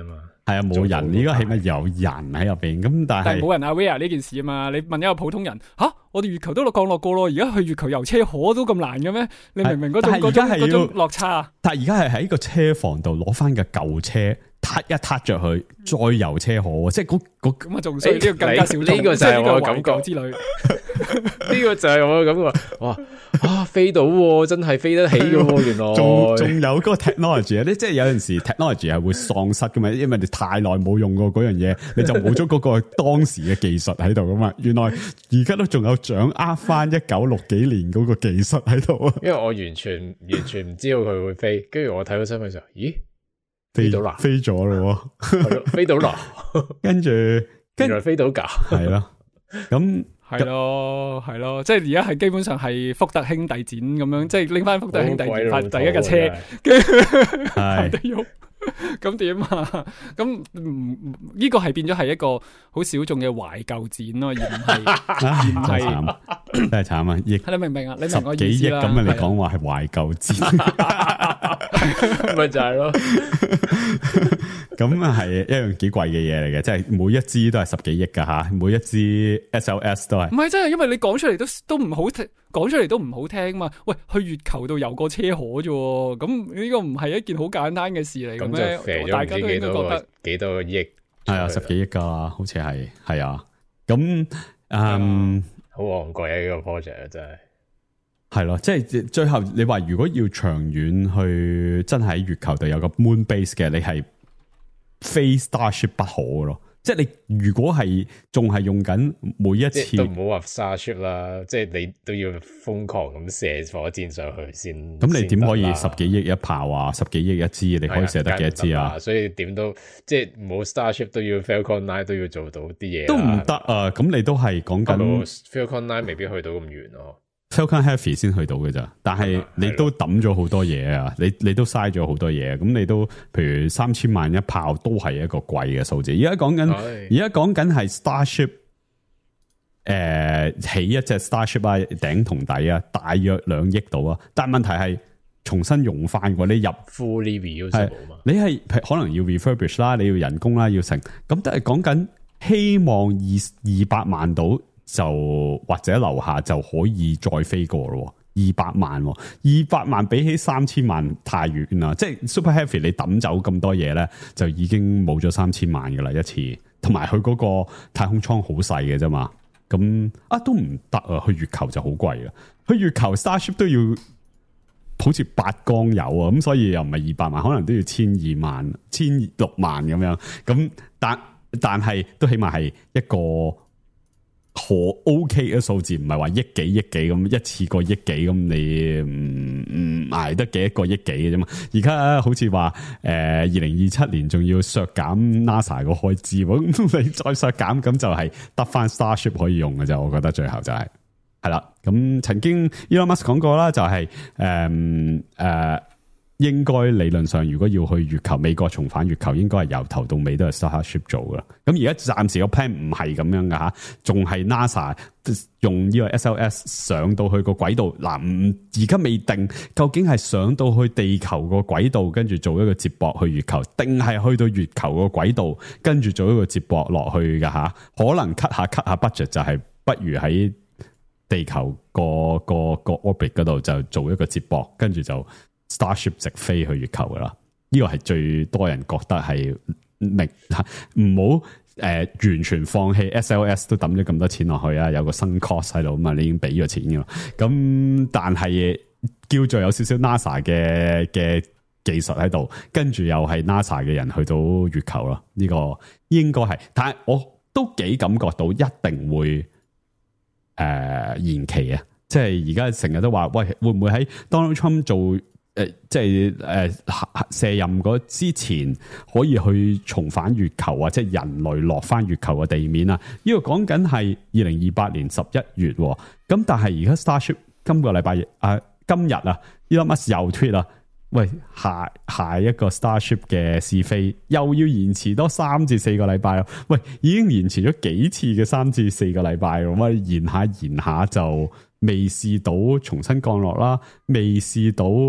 Speaker 4: 係啊，冇人，依家起碼有人喺入邊，咁但係
Speaker 1: 冇人 aware 呢件事啊嘛。你問一個普通人，吓、啊、我哋月球都落降落過咯，而家去月球遊車河都咁難嘅咩？你明唔明嗰種嗰種嗰種落差啊？
Speaker 4: 但係而家係喺個車房度攞翻個舊車。撻一撻着佢，再遊車河，即係嗰嗰
Speaker 1: 咁啊，仲衰呢個更加少。
Speaker 5: 呢個就係我嘅感覺
Speaker 1: 之類。
Speaker 5: 呢個就係我嘅感覺。哇啊，飛到真係飛得起嘅，原來
Speaker 4: 仲仲有嗰個 technology 咧，即係有陣時 technology 係會喪失噶嘛，因為你太耐冇用過嗰樣嘢，你就冇咗嗰個當時嘅技術喺度噶嘛。原來而家都仲有掌握翻一九六幾年嗰個技術喺度啊。
Speaker 5: 因為我完全完全唔知道佢會飛，跟住我睇到新聞時候，咦？飛到啦，
Speaker 4: 飛咗咯，
Speaker 5: 飛到啦，
Speaker 4: 跟住
Speaker 5: 原來飛到噶，
Speaker 4: 係咯，咁
Speaker 1: 係咯，係咯，即係而家係基本上係福特兄弟展咁樣，即係拎翻福特兄弟研發第一架車，跟住係咁點啊？咁呢個係變咗係一個好小眾嘅懷舊展咯，而唔係而唔係
Speaker 4: 真係慘啊！億
Speaker 1: 你明唔明啊？你明我意思啦？
Speaker 4: 十幾億咁啊！你講話係懷舊展，
Speaker 5: 咪就係咯。
Speaker 4: 咁啊係一樣幾貴嘅嘢嚟嘅，即係每一支都係十幾億噶吓，每一支 S L S 都係。
Speaker 1: 唔係真係，因為你講出嚟都都唔好聽，講出嚟都唔好聽嘛。喂，去月球度遊過車河啫，咁呢個唔係一件好簡單嘅事嚟嘅咩？大家都應該覺得
Speaker 5: 幾多個億，
Speaker 4: 係啊，十幾億噶啦，好似係係啊。咁嗯，
Speaker 5: 好昂貴啊！呢個 project 真係
Speaker 4: 係咯，即係最後你話如果要長遠去真係喺月球度有個 moon base 嘅，你係非 Starship 不可嘅咯。即係你如果係仲係用緊每一次，
Speaker 5: 都唔好話 Starship 啦，即係你都要瘋狂咁射火箭上去先。
Speaker 4: 咁你點可以十幾億一炮啊？十幾億一支，你可以射得幾多支啊？
Speaker 5: 所以點都即係冇 Starship 都要 Falcon Nine 都要做到啲嘢，
Speaker 4: 都唔得啊！咁你都係講緊
Speaker 5: Falcon Nine 未必去到咁遠咯。
Speaker 4: Falcon Heavy 先去到嘅咋，但係你都抌咗好多嘢啊！你你都嘥咗好多嘢，咁你都譬如三千萬一炮都係一個貴嘅數字。而家講緊，而家講緊係 Starship，誒、呃、起一隻 Starship 啊，頂同底啊，大約兩億度啊。但係問題係重新用翻過，你入
Speaker 5: fully reusable 嘛？
Speaker 4: 你係可能要 refurbish 啦，你要人工啦，要成，咁都係講緊希望二二百萬度。就或者樓下就可以再飛過咯，二百萬，二百萬比起三千萬太遠啦。即係 Super Heavy 你抌走咁多嘢咧，就已經冇咗三千萬噶啦一次。同埋佢嗰個太空艙好細嘅啫嘛，咁啊都唔得啊。去月球就好貴啦，去月球 Starship 都要好似八缸油啊，咁所以又唔係二百萬，可能都要千二萬、千六萬咁樣。咁但但係都起碼係一個。可 OK 嘅數字，唔係話億幾億幾咁一次過億幾咁，你唔唔捱得幾一個億幾嘅啫嘛？而家好似話誒，二零二七年仲要削減 NASA 個開支，咁你再削減，咁就係得翻 Starship 可以用嘅啫。我覺得最後就係係啦。咁曾經 Elon Musk 講過啦，就係誒誒。應該理論上，如果要去月球，美國重返月球，應該係由頭到尾都係 Starship 做噶啦。咁而家暫時個 plan 唔係咁樣噶吓，仲係 NASA 用呢個 S L S 上到去個軌道。嗱，唔而家未定究竟係上到去地球個軌道，跟住做一個接駁去月球，定係去到月球個軌道，跟住做一個接駁落去噶吓。可能 cut 下 cut 下 budget 就係不如喺地球個個個 orbit 嗰度就做一個接駁，跟住就。Starship 直飛去月球噶啦，呢個係最多人覺得係明，唔好誒完全放棄 S L S 都抌咗咁多錢落去啊，有個新 cost 喺度啊嘛，你已經俾咗錢噶啦。咁但係叫做有少少 NASA 嘅嘅技術喺度，跟住又係 NASA 嘅人去到月球咯，呢、這個應該係，但係我都幾感覺到一定會誒、呃、延期啊，即係而家成日都話喂，會唔會喺 Donald Trump 做？誒、呃，即係誒、呃、卸任嗰之前可以去重返月球啊，即係人類落翻月球嘅地面啊？呢、這個講緊係二零二八年十一月，咁但係而家 Starship 今個禮拜啊，今日啊 Elon Musk 又 tweet 啊，喂，下下一個 Starship 嘅試飛又要延遲多三至四個禮拜咯，喂，已經延遲咗幾次嘅三至四個禮拜咯，喂，延下延下就未試到重新降落啦，未試到。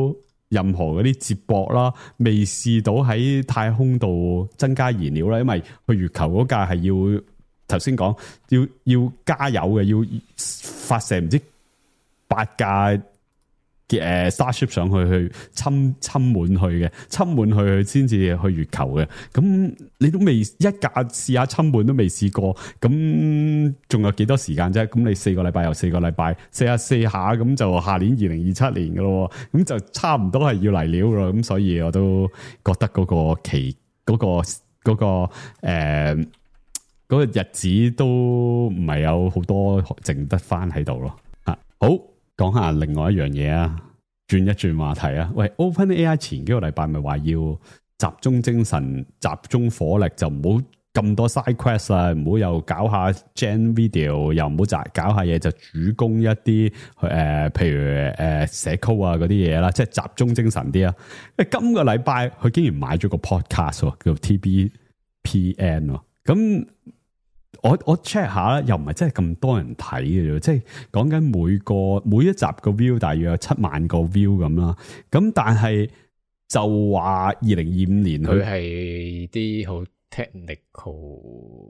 Speaker 4: 任何嗰啲接駁啦，未試到喺太空度增加燃料啦，因為去月球嗰架係要頭先講要要加油嘅，要發射唔知八架嘅誒 Starship 上去去侵侵滿去嘅，侵滿去去先至去月球嘅。咁你都未一架試下侵滿都未試過，咁仲有幾多時間啫？咁你四個禮拜又四個禮拜，四下四下咁就下年二零二七年噶咯，咁就差唔多係要嚟料噶咯。咁所以我都覺得嗰個期嗰、嗰個嗰、嗰個誒嗰、呃嗰個日子都唔係有好多剩得翻喺度咯。啊，好。講下另外一樣嘢啊，轉一轉話題啊。喂 ，OpenAI 前幾個禮拜咪話要集中精神、集中火力，就唔好咁多 side quest 啦，唔好又搞下 gen video， 又唔好就搞下嘢，就主攻一啲誒、呃，譬如誒、呃、寫 code 啊嗰啲嘢啦，即係集中精神啲啊。因為今個禮拜佢竟然買咗個 podcast 叫做 T B P N 喎，咁。我我 check 下啦，又唔係真係咁多人睇嘅啫，即係講緊每個每一集個 view 大約有七萬個 view 咁啦。咁但係就話二零二五年佢
Speaker 5: 係啲好 technical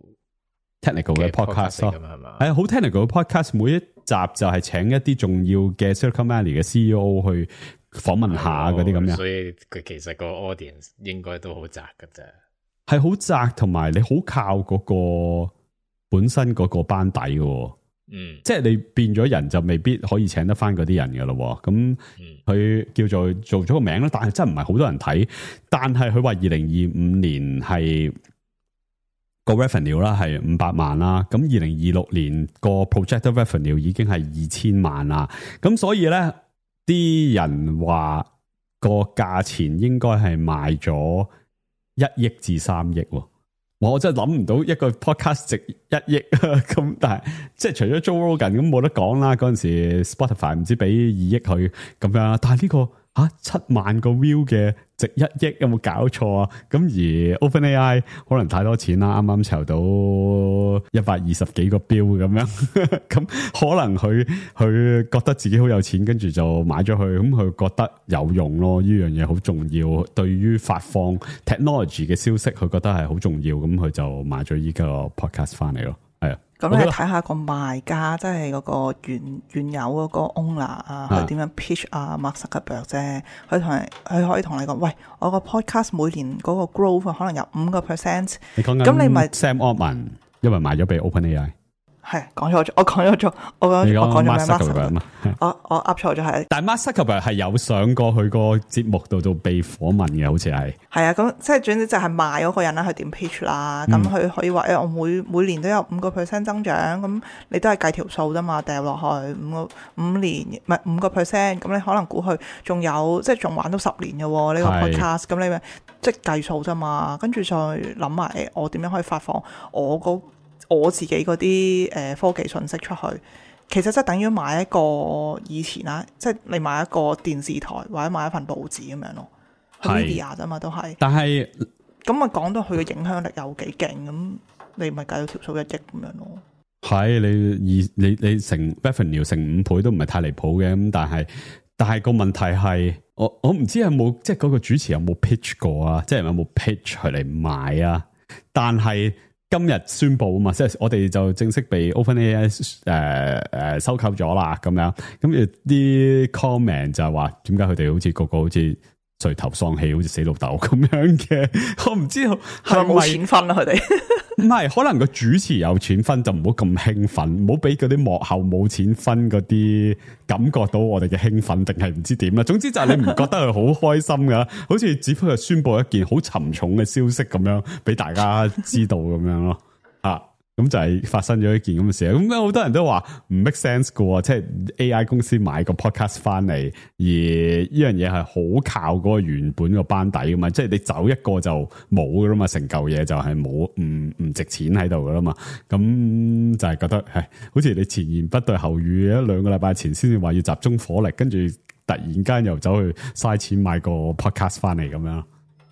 Speaker 4: technical 嘅 podcast 咯，係嘛？係好 technical 嘅 podcast，每一集就係請一啲重要嘅 Silicon Valley 嘅 C E O 去訪問下嗰啲咁樣。
Speaker 5: 所以佢其實個 audience 應該都好窄㗎啫，
Speaker 4: 係好窄，同埋你好靠嗰個。本身嗰個班底嘅，嗯，即係你變咗人就未必可以請得翻嗰啲人嘅咯，咁佢叫做做咗個名啦，但係真係唔係好多人睇，但係佢話二零二五年係個 revenue 啦係五百萬啦，咁二零二六年個 projected revenue 已經係二千萬啦，咁所以咧啲人話個價錢應該係賣咗一億至三億。我真係諗唔到一個 podcast 值一億咁，但係即係除咗 Joe Rogan 咁冇得講啦。嗰陣時 Spotify 唔知俾二億佢咁樣，但係呢個吓七萬個 view 嘅值一億，有冇搞錯啊？咁而 OpenAI 可能太多錢啦，啱啱籌到一百二十幾個標咁樣，咁可能佢佢覺得自己好有錢，跟住就買咗佢，咁佢覺得有用咯，呢樣嘢好重要，對於發放 technology 嘅消息，佢覺得係好重要，咁佢就買咗依個 podcast 翻嚟咯，係啊。
Speaker 3: 咁你睇下個賣家，即係嗰個原原有嗰個 owner 啊，佢點樣 pitch 啊 Mark Zuckerberg 啫？佢同佢可以同你講，喂，我個 podcast 每年嗰個 growth 可能有五個 percent。你講緊咁你咪
Speaker 4: Sam Altman，因為賣咗俾 OpenAI。
Speaker 3: 係講錯咗，我講咗咗，我講我講咗咩
Speaker 4: Mark Zuckerberg
Speaker 3: 我我噏錯咗係。
Speaker 4: 但係 Mark Zuckerberg 係有上過佢個節目度度被訪問嘅，好似係。係
Speaker 3: 啊，咁即係總之就係賣嗰個人啦，佢點 pitch 啦，咁佢、嗯、可以話誒，我每每年都有五個 percent 增長，咁你都係計條數啫嘛，掉落去五個五年唔係五個 percent，咁你可能估佢仲有即係仲玩到十年嘅喎呢個 podcast，咁你咪即係計數啫嘛，跟住再諗埋我點樣可以發放我嗰。我自己嗰啲誒科技信息出去，其實即係等於買一個以前啦，即係你買一個電視台或者買一份報紙咁樣咯，media 啫嘛都係。但係咁啊，講到佢嘅影響力有幾勁，咁你咪計到條數一億咁樣咯。
Speaker 4: 係你二你你成 revenue 成五倍都唔係太離譜嘅，咁但係但係個問題係，我我唔知有冇即係嗰個主持有冇 pitch 過啊，即係有冇 pitch 佢嚟買啊？但係。今日宣布啊嘛，即係我哋就正式被 OpenAI 誒誒收購咗啦，咁樣，咁啲 comment 就係話點解佢哋好似個個好似垂頭喪氣，好似死老豆咁樣嘅，我唔知道係咪
Speaker 3: 冇錢分啊佢哋。
Speaker 4: 唔係，可能個主持有錢分就唔好咁興奮，唔好俾嗰啲幕後冇錢分嗰啲感覺到我哋嘅興奮，定係唔知點啦。總之就係你唔覺得佢好開心噶，好似只不過宣布一件好沉重嘅消息咁樣，俾大家知道咁樣咯。啊，咁就係發生咗一件咁嘅事。咁好多人都話唔 make sense 噶，即係 A I 公司買個 podcast 翻嚟，而呢樣嘢係好靠嗰個原本個班底噶嘛。即係你走一個就冇噶啦嘛，成嚿嘢就係冇唔唔值錢喺度噶啦嘛。咁就係覺得係，好似你前言不對後語，一兩個禮拜前先至話要集中火力，跟住突然間又走去嘥錢買個 podcast 翻嚟咁樣。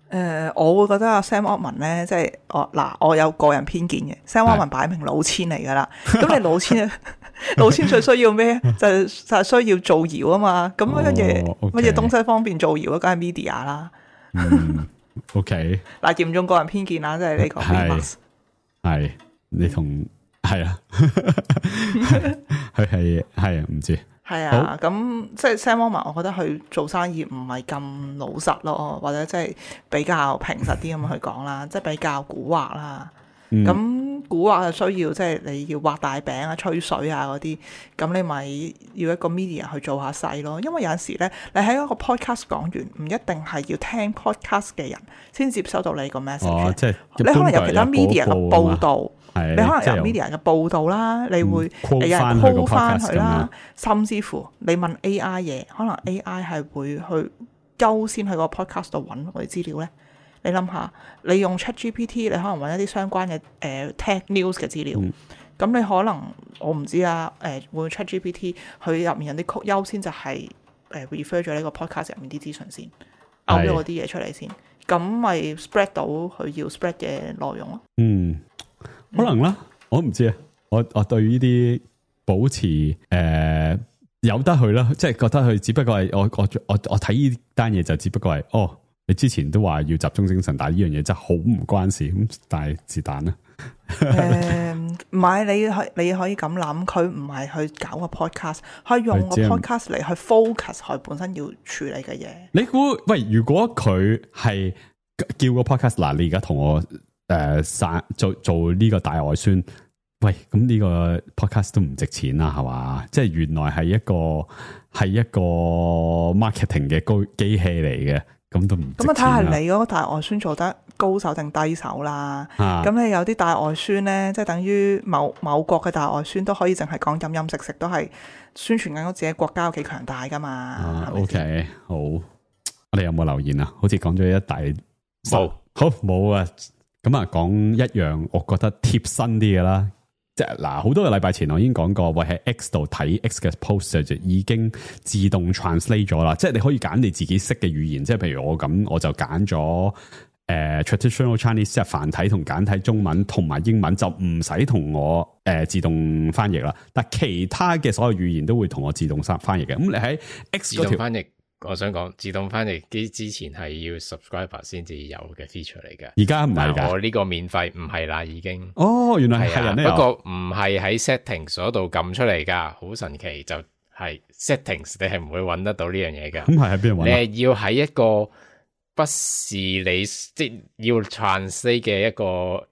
Speaker 3: 呃，我會覺得阿 Sam Altman 咧，即係我嗱，我有個人偏見嘅 ，Sam Altman 擺明老千嚟噶啦。咁你老千，老千最需要咩？就係、就係、需要造謠啊嘛。咁乜嘢乜嘢東西方便造謠啊？梗係 media 啦。
Speaker 4: 嗯，OK。
Speaker 3: 嗱，嚴重個人偏見啦，即係呢個。
Speaker 4: 係係你同係啊，佢係係啊，唔知。
Speaker 3: 係啊，咁即係 Sam Altman，我覺得佢做生意唔係咁老實咯，或者即係比較平實啲咁去講啦，即係比較蠱惑啦。咁、嗯、蠱惑係需要即係你要畫大餅啊、吹水啊嗰啲，咁你咪要一個 media 去做下勢咯。因為有陣時咧，你喺一個 podcast 講完，唔一定係要聽 podcast 嘅人先接收到你個 message。哦，即係你可能有其他 media 嘅報導。你可能有 media 嘅報導啦，你會有人 call 翻佢啦，甚至乎你問 A I 嘢，可能 A I 係會去優先去個 podcast 度揾嗰啲資料咧。你諗下，你用 ChatGPT， 你可能揾一啲相關嘅誒、呃、tech news 嘅資料，咁、嗯、你可能我唔知啊，誒、呃、會 ChatGPT 佢入面有啲曲優先就係誒 refer 咗呢個 podcast 入面啲資訊先，勾咗嗰啲嘢出嚟先，咁咪 spread 到佢要 spread 嘅內容咯。嗯。
Speaker 4: 可能啦，我唔知啊。我我對呢啲保持誒、呃、有得去啦，即係覺得佢只不過係我我我我睇呢單嘢就只不過係哦，你之前都話要集中精神，但係呢樣嘢真係好唔關事咁，但係是但啦。
Speaker 3: 誒，唔係你可你可以咁諗，佢唔係去搞個 podcast， 可以用個 podcast 嚟去 focus 佢本身要處理嘅嘢。
Speaker 4: 你估喂？如果佢係叫個 podcast 嗱，你而家同我。誒、呃，做做呢個大外宣，喂，咁呢個 podcast 都唔值錢啦，係嘛？即係原來係一個係一個 marketing 嘅高機器嚟嘅，咁都唔值錢。咁啊，睇下
Speaker 3: 你嗰個大外宣做得高手定低手啦。咁、啊、你有啲大外宣咧，即係等於某某國嘅大外宣都可以淨係講飲飲食食，都係宣傳緊我自己國家有幾強大噶嘛。
Speaker 4: 啊、o、okay, K， 好，我哋有冇留言啊？好似講咗一大
Speaker 5: 冇，
Speaker 4: 好冇啊。咁啊，講一樣我覺得貼身啲嘅啦，即係嗱，好多個禮拜前我已經講過，喂喺 X 度睇 X 嘅 post 就已經自動 translate 咗啦，即係你可以揀你自己識嘅語言，即係譬如我咁，我就揀咗誒 traditional Chinese 即係繁體同簡體中文同埋英文，就唔使同我誒、呃、自動翻譯啦。但其他嘅所有語言都會同我自動翻譯嘅。咁你喺 X 嗰條
Speaker 5: 我想講自動翻譯機之前係要 subscriber 先至有嘅 feature 嚟嘅，
Speaker 4: 而家唔係噶。
Speaker 5: 我呢個免費唔係啦，已經。
Speaker 4: 哦，原來係人呢，
Speaker 5: 不過唔係喺 settings 嗰度撳出嚟噶，好神奇。就係 settings 你係唔會揾得到呢樣嘢噶。
Speaker 4: 咁係喺邊度揾？
Speaker 5: 你係要喺一個不是你即係要 translate 嘅一個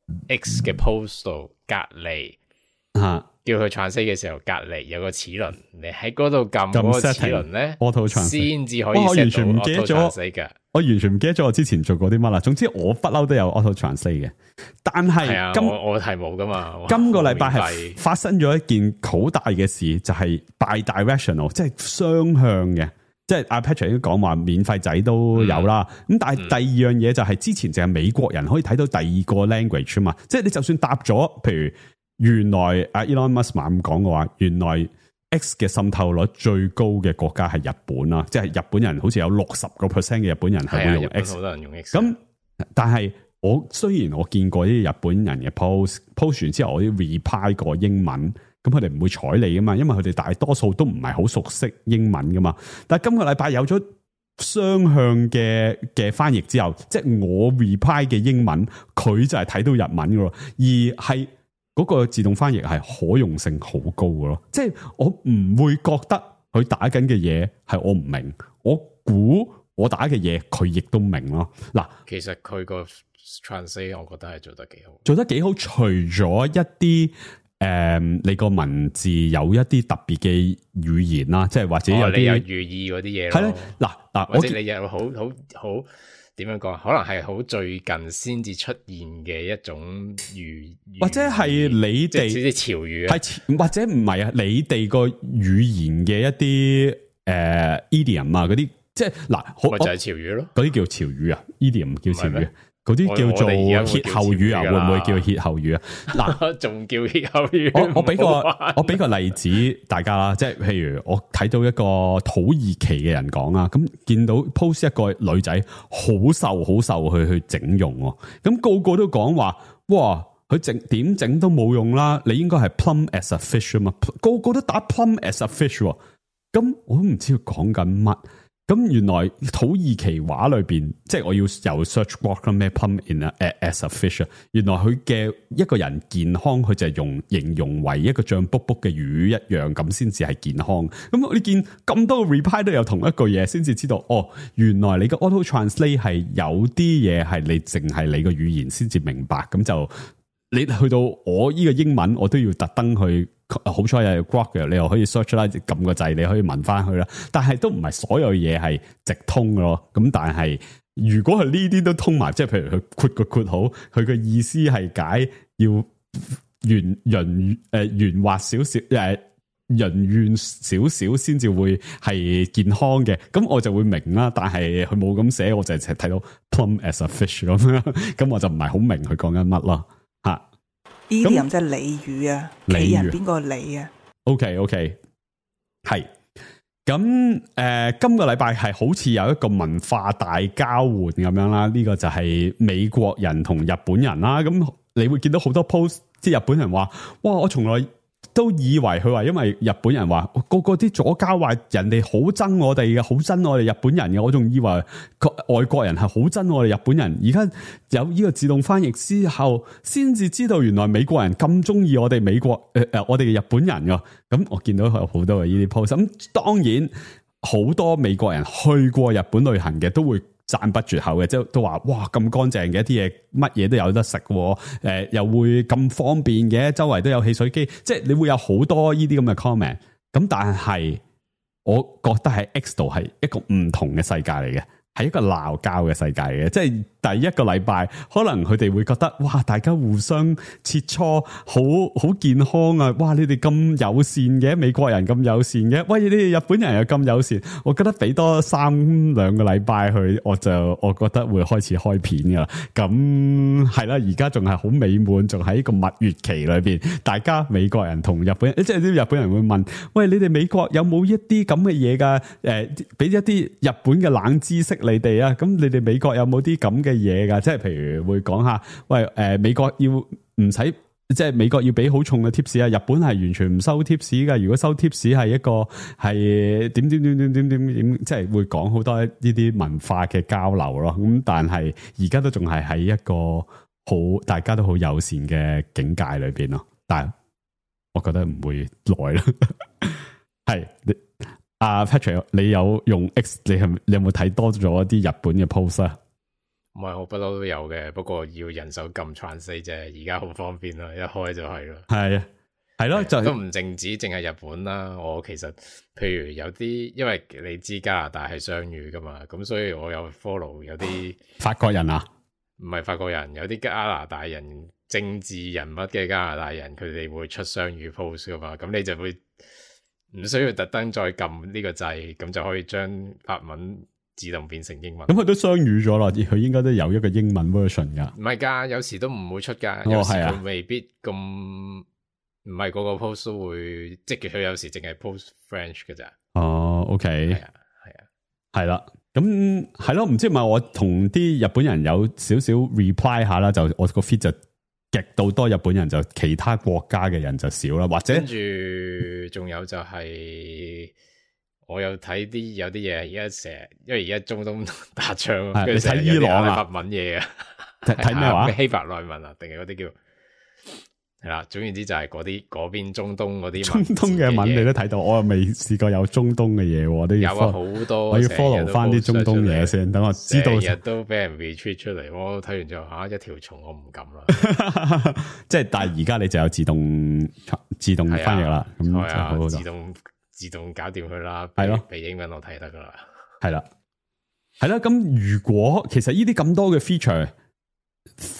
Speaker 5: X 嘅 post 度隔離吓。叫佢 translate 嘅時候，隔籬有個齒輪，你喺嗰度撳嗰個齒輪咧，先至可以 set 到 auto translate 嘅。我完全唔記得咗，我完全唔記得咗我之前做過啲乜啦。總之我不嬲都有 auto translate 嘅，但係今我我係冇噶嘛。
Speaker 4: 今個禮拜係發生咗一件好大嘅事，就係、是、bi-directional，即係雙向嘅。即係阿 Patrick 已經講話免費仔都有啦。咁、嗯、但係第二樣嘢就係之前淨係美國人可以睇到第二個 language 啊嘛。即係你就算答咗，譬如。原來阿 Elon Musk 咁講嘅話，原來 X 嘅滲透率最高嘅國家係日本啦，即係日本人好似有六十個 percent 嘅日本人係會用 X，
Speaker 5: 好多人用 X。
Speaker 4: 咁但係我雖然我見過啲日本人嘅 post post 完之後，我啲 reply 過英文，咁佢哋唔會睬你噶嘛，因為佢哋大多數都唔係好熟悉英文噶嘛。但係今個禮拜有咗雙向嘅嘅翻譯之後，即係我 reply 嘅英文，佢就係睇到日文噶咯，而係。嗰、那個自動翻譯係可用性好高嘅咯，即係我唔會覺得佢打緊嘅嘢係我唔明，我估我打嘅嘢佢亦都明咯。嗱，
Speaker 5: 其實佢個 translate 我覺得係做得幾好，
Speaker 4: 做得幾好。除咗一啲誒、呃，你個文字有一啲特別嘅語言啦，即係或者有啲、哦、你有
Speaker 5: 寓意嗰啲嘢。
Speaker 4: 係咧，嗱嗱，
Speaker 5: 或者你有好好好。點樣講？可能係好最近先至出現嘅一種語，
Speaker 4: 或者係你哋
Speaker 5: 即係潮語啊，
Speaker 4: 係或者唔係啊？你哋個語言嘅一啲誒、呃、idiom 啊，嗰啲即係嗱，
Speaker 5: 咪就係潮語咯？
Speaker 4: 嗰啲叫潮語啊 ，idiom 叫潮語。 嗰啲叫做歇後語啊，會唔會叫歇後語啊？
Speaker 5: 嗱，仲叫歇後語？
Speaker 4: 我我俾個我俾個例子大家啦，即係譬如我睇到一個土耳其嘅人講啊，咁見到 post 一個女仔好瘦好瘦去去整容，咁個個都講話，哇，佢整點整都冇用啦，你應該係 plump as a fish 啊嘛，個個都打 plump as a fish，咁我都唔知佢講緊乜。咁原來土耳其話裏邊，即係我要由 search word 咩 plump in a as a fish 啊，原來佢嘅一個人健康，佢就係用形容為一個脹卜卜嘅魚一樣，咁先至係健康。咁你見咁多個 reply 都有同一個嘢，先至知道哦，原來你個 auto translate 係有啲嘢係你淨係你個語言先至明白，咁就你去到我呢個英文，我都要特登去。好彩有 Grok 嘅，你又可以 search 啦，撳個掣，你可以問翻去啦。但係都唔係所有嘢係直通嘅咯。咁但係如果係呢啲都通埋，即係譬如佢括個括號，佢嘅意思係解要圓潤誒圓滑少少誒潤潤少少先至會係健康嘅。咁我就會明啦。但係佢冇咁寫，我就係睇到 plump as a fish 咁樣，咁我就唔係好明佢講緊乜咯吓。
Speaker 3: idiom 即係俚語啊，企人邊個理啊
Speaker 4: ？OK OK， 係咁誒、呃，今個禮拜係好似有一個文化大交換咁樣啦。呢、這個就係美國人同日本人啦。咁你會見到好多 post，即係日本人話：哇，我從來都以為佢話，因為日本人話個個啲左膠話人哋好憎我哋嘅，好憎我哋日本人嘅，我仲以為外國人係好憎我哋日本人。而家有呢個自動翻譯之後，先至知道原來美國人咁中意我哋美國誒誒、呃，我哋嘅日本人噶。咁我見到有好多嘅呢啲 post，咁當然好多美國人去過日本旅行嘅都會讚不絕口嘅，即係都話哇咁乾淨嘅一啲嘢，乜嘢都有得食，誒、呃、又會咁方便嘅，周圍都有汽水機，即係你會有好多呢啲咁嘅 comment。咁但係我覺得喺 X 度係一個唔同嘅世界嚟嘅，係一個鬧交嘅世界嚟嘅，即係第一個禮拜可能佢哋會覺得哇，大家互相切磋，好好健康啊！哇，你哋咁友善嘅，美國人咁友善嘅，喂，你哋日本人又咁友善，我覺得俾多三兩個禮拜佢，我就我覺得會開始開片噶啦。咁係啦，而家仲係好美滿，仲喺一個蜜月期裏邊，大家美國人同日本人，即係啲日本人會問：喂，你哋美國有冇一啲咁嘅嘢噶？誒、呃，俾一啲日本嘅冷知識你哋啊？咁你哋美國有冇啲咁嘅嘢噶？即係譬如會講下，喂，誒、呃，美國要唔使，即係美國要俾好重嘅 tips 啊，日本係完全唔收 tips 噶。如果收 tips 係一個係點點點點點點點，即係會講好多呢啲文化嘅交流咯。咁但係而家都仲係喺一個好大家都好友善嘅境界裏邊咯。但係我覺得唔會耐啦。係你阿 Patrick，你有用 X？ 你係你有冇睇多咗一啲日本嘅 post 啊？
Speaker 5: 唔係，我不嬲都有嘅，不過要人手撳 translate 啫。而家好方便啦，一開就係咯。係啊，係咯，就都唔淨止淨係日本啦。我其實譬如有啲，因為你知加拿大係雙語噶嘛，咁所以我有 follow 有啲
Speaker 4: 法國人啊，
Speaker 5: 唔係法國人，有啲加拿大人政治人物嘅加拿大人，佢哋會出雙語 post 噶嘛，咁你就會唔需要特登再撳呢個掣，咁就可以將法文自動變成英文。咁佢都雙語咗啦，佢應該都有一個英文 version 噶。唔係噶，有時都唔會出噶，有時佢未必咁，唔係個個 post 都會，即係佢有時淨係 post French 噶咋。哦 ，OK，係啊，係啊，係啦，咁係咯，唔知係咪我同啲日本人有少少 reply 下啦，就我個 feed 就極度多日本人，就其他國家嘅人就少啦，或者跟住仲有就係、是。我有睇啲有啲嘢，而家成日，因為而家中東打仗，你睇伊朗啊，法文嘢啊，睇咩話？希伯來文啊，定係嗰啲叫係啦。總言之就係嗰啲嗰邊中東嗰啲中東嘅文，你都睇到。我又未試過有中東嘅嘢，我都要有好多。我要 follow 翻啲中東嘢先，等我知道。成日都俾人 retweet 出嚟，我睇完之後吓一條蟲，我唔敢啦。即係，但係而家你就有自動自動翻譯啦，咁就好好多。自動自動搞掂佢啦，係咯，俾英文我睇得噶啦，係啦，係啦。咁如果其實呢啲咁多嘅 feature，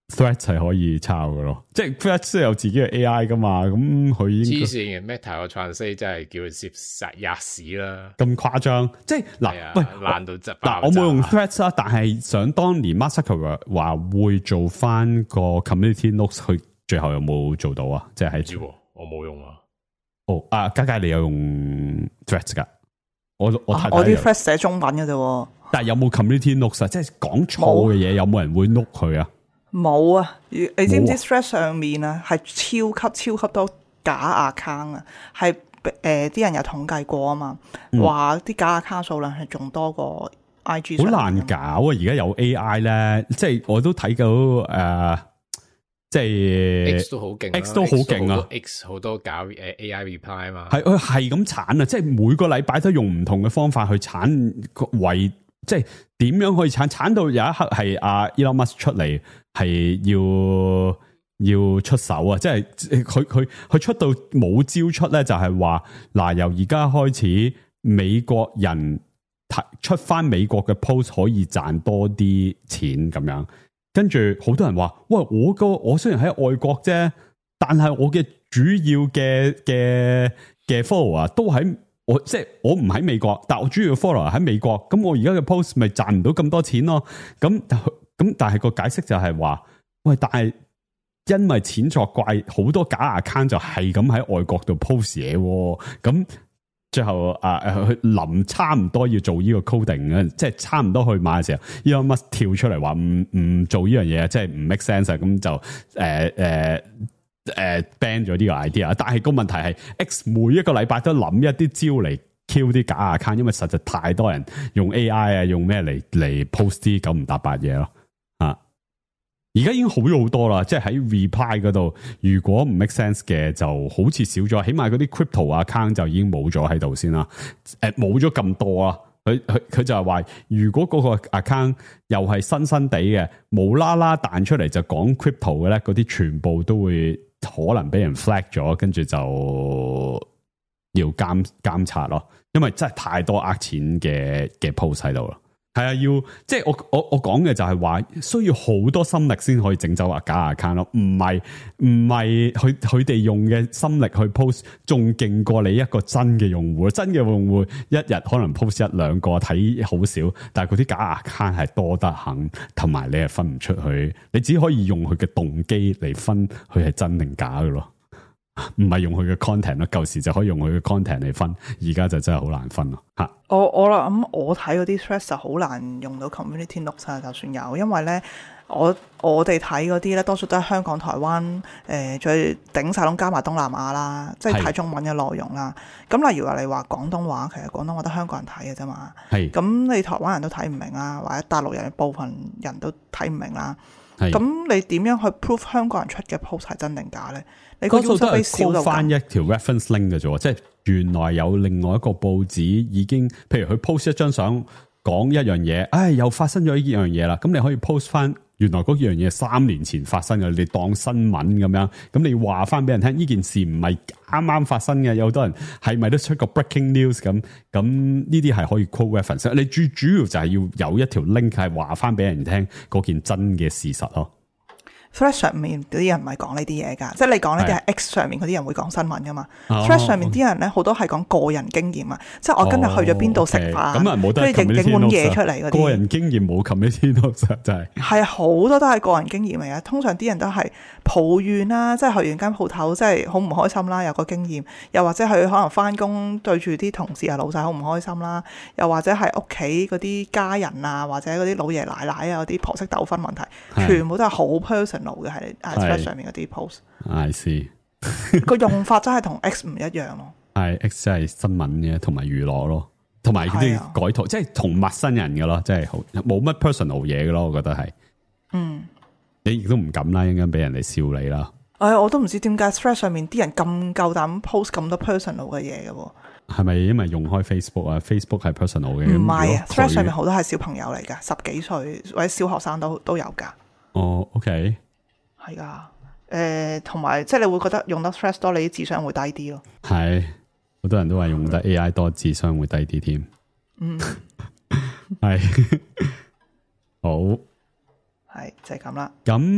Speaker 4: Threads 係可以抄嘅咯，即係 Threads 都有自己嘅 A I 噶嘛，咁佢應該
Speaker 5: 黐線嘅 Meta 個 Translate 真係叫佢攝實吔屎啦，
Speaker 4: 咁誇張，即係嗱，喂
Speaker 5: 爛到窒
Speaker 4: 嗱，我冇用 Threads 啦，但係想當年 Mark Zuckerberg 話會做翻個 Community Notes，佢最後有冇做到啊？即係喺
Speaker 5: 我冇用啊。
Speaker 4: 哦，啊，嘉嘉你有用 Threads 噶？我我睇
Speaker 3: 我啲 Threads 寫中文嘅啫，
Speaker 4: 但係有冇 Community Notes 啊？即係講錯嘅嘢，有冇人會 note 佢啊？
Speaker 3: 冇啊！你知唔知 Threads 上面啊係超級超級多假 account 啊？係誒啲人有統計過啊嘛，話啲、嗯、假 account 數量係仲多過 I G。好
Speaker 4: 難搞啊！而家有 A I 咧，即係我都睇到誒、呃，即係
Speaker 5: X 都好勁
Speaker 4: ，X 都好勁啊
Speaker 5: ！X 好多搞誒 A I reply 啊嘛，
Speaker 4: 係佢係咁鏟啊！即係每個禮拜都用唔同嘅方法去鏟為。即係點樣可以鏟鏟到有一刻係阿 Elon Musk 出嚟係要要出手啊！即係佢佢佢出到冇招出咧，就係話嗱，由而家開始美國人出翻美國嘅 post 可以賺多啲錢咁樣，跟住好多人話：喂，我個我雖然喺外國啫，但係我嘅主要嘅嘅嘅 follower 都喺。我即係我唔喺美國，但我主要 follow 喺美國，咁我而家嘅 post 咪賺唔到咁多錢咯。咁咁但係個解釋就係話，喂，但係因為錢作怪，好多假 account 就係咁喺外國度 post 嘢。咁最後啊，佢臨差唔多要做呢個 coding 嘅，即係差唔多去買嘅時候，Elon Musk跳出嚟話唔唔做呢樣嘢，即係唔 make sense，咁就誒誒。呃呃誒 ban 咗呢個 idea， 但係個問題係 X 每一個禮拜都諗一啲招嚟 kill 啲假 account， 因為實在太多人用 A I 啊，用咩嚟嚟 post 啲九唔搭八嘢咯。啊，而家已經好咗好多啦，即係喺 reply 嗰度，如果唔 make sense 嘅就好似少咗，起碼嗰啲 crypto account 就已經冇咗喺度先啦。誒，冇咗咁多啊，佢佢佢就係話，如果嗰個 account 又係新新地嘅，無啦啦彈出嚟就講 crypto 嘅咧，嗰啲全部都會。可能俾人 flag 咗，跟住就要監監察咯，因為真係太多呃錢嘅嘅 post 喺度啦。係啊，要即係我我我講嘅就係話，需要好多心力先可以整走假 account 咯，唔係唔係佢佢哋用嘅心力去 post，仲勁過你一個真嘅用戶。真嘅用戶一日可能 post 一兩個睇好少，但係嗰啲假 account 係多得很，同埋你係分唔出去，你只可以用佢嘅動機嚟分佢係真定假嘅咯，唔係用佢嘅 content 咯。舊時就可以用佢嘅 content 嚟分，而家就真係好難分咯吓。
Speaker 3: 我我諗我睇嗰啲 threads 就好難用到 community notes 啊，就算有，因為咧我我哋睇嗰啲咧多數都係香港、台灣誒，最頂晒籠加埋東南亞啦，即係睇中文嘅內容啦。咁例如話你話廣東話，其實廣東話得香港人睇嘅啫嘛。係咁你台灣人都睇唔明啦，或者大陸人部分人都睇唔明啦。咁你點樣去 prove 香港人出嘅 post 係真定假咧？你個 user base 少到
Speaker 4: 翻一條 reference link 嘅啫，即係原來有另外一個報紙已經，譬如佢 post 一張相講一樣嘢，唉，又發生咗呢樣嘢啦。咁你可以 post 翻原來嗰樣嘢三年前發生嘅，你當新聞咁樣。咁你話翻俾人聽，呢件事唔係啱啱發生嘅。有好多人係咪都出個 breaking news 咁？咁呢啲係可以 quote reference。你最主要就係要有一條 link 係話翻俾人聽嗰件真嘅事實咯。
Speaker 3: Threads 上面嗰啲人唔係講呢啲嘢噶，即係你講呢啲係 X 上面嗰啲人會講新聞噶嘛。Threads 上面啲人咧好多係講個人經驗啊，即係我今日去咗邊度食飯，咁啊冇得影影碗嘢出嚟嗰啲。
Speaker 4: 個人經驗冇 community notes 真係
Speaker 3: 係好多都係個人經驗嚟嘅，通常啲人都係抱怨啦，即係去完間鋪頭，即係好唔開心啦，有個經驗，又或者佢可能翻工對住啲同事啊老細好唔開心啦，又或者係屋企嗰啲家人啊，或者嗰啲老爺奶奶啊嗰啲婆媳糾紛問題，全部都係好 personal。嘅係 Threads 上面嗰啲 post，I
Speaker 4: see
Speaker 3: 個用法真係同 X 唔一樣咯。
Speaker 4: 係 X 真係新聞嘅，同埋娛樂咯，同埋嗰啲改圖，即係同陌生人嘅咯，即係好冇乜 personal 嘢嘅咯。我覺得係，嗯，你亦都唔敢啦，應該俾人哋笑你啦。
Speaker 3: 哎，我都唔知點解 Threads 上面啲人咁夠膽 post 咁多 personal 嘅嘢嘅。
Speaker 4: 係咪因為用開 Facebook 啊 ？Facebook 係 personal 嘅，
Speaker 3: 唔係啊 Threads 上面好多係小朋友嚟噶，十幾歲或者小學生都都有噶。
Speaker 4: 哦 ，OK。
Speaker 3: 係噶，誒、呃，同埋即係你會覺得用得 Threads 多，你啲智商會低啲咯。係，
Speaker 4: 好多人都話用得 A I 多，智商會低啲添。嗯，係，好，
Speaker 3: 係就係咁啦。
Speaker 4: 咁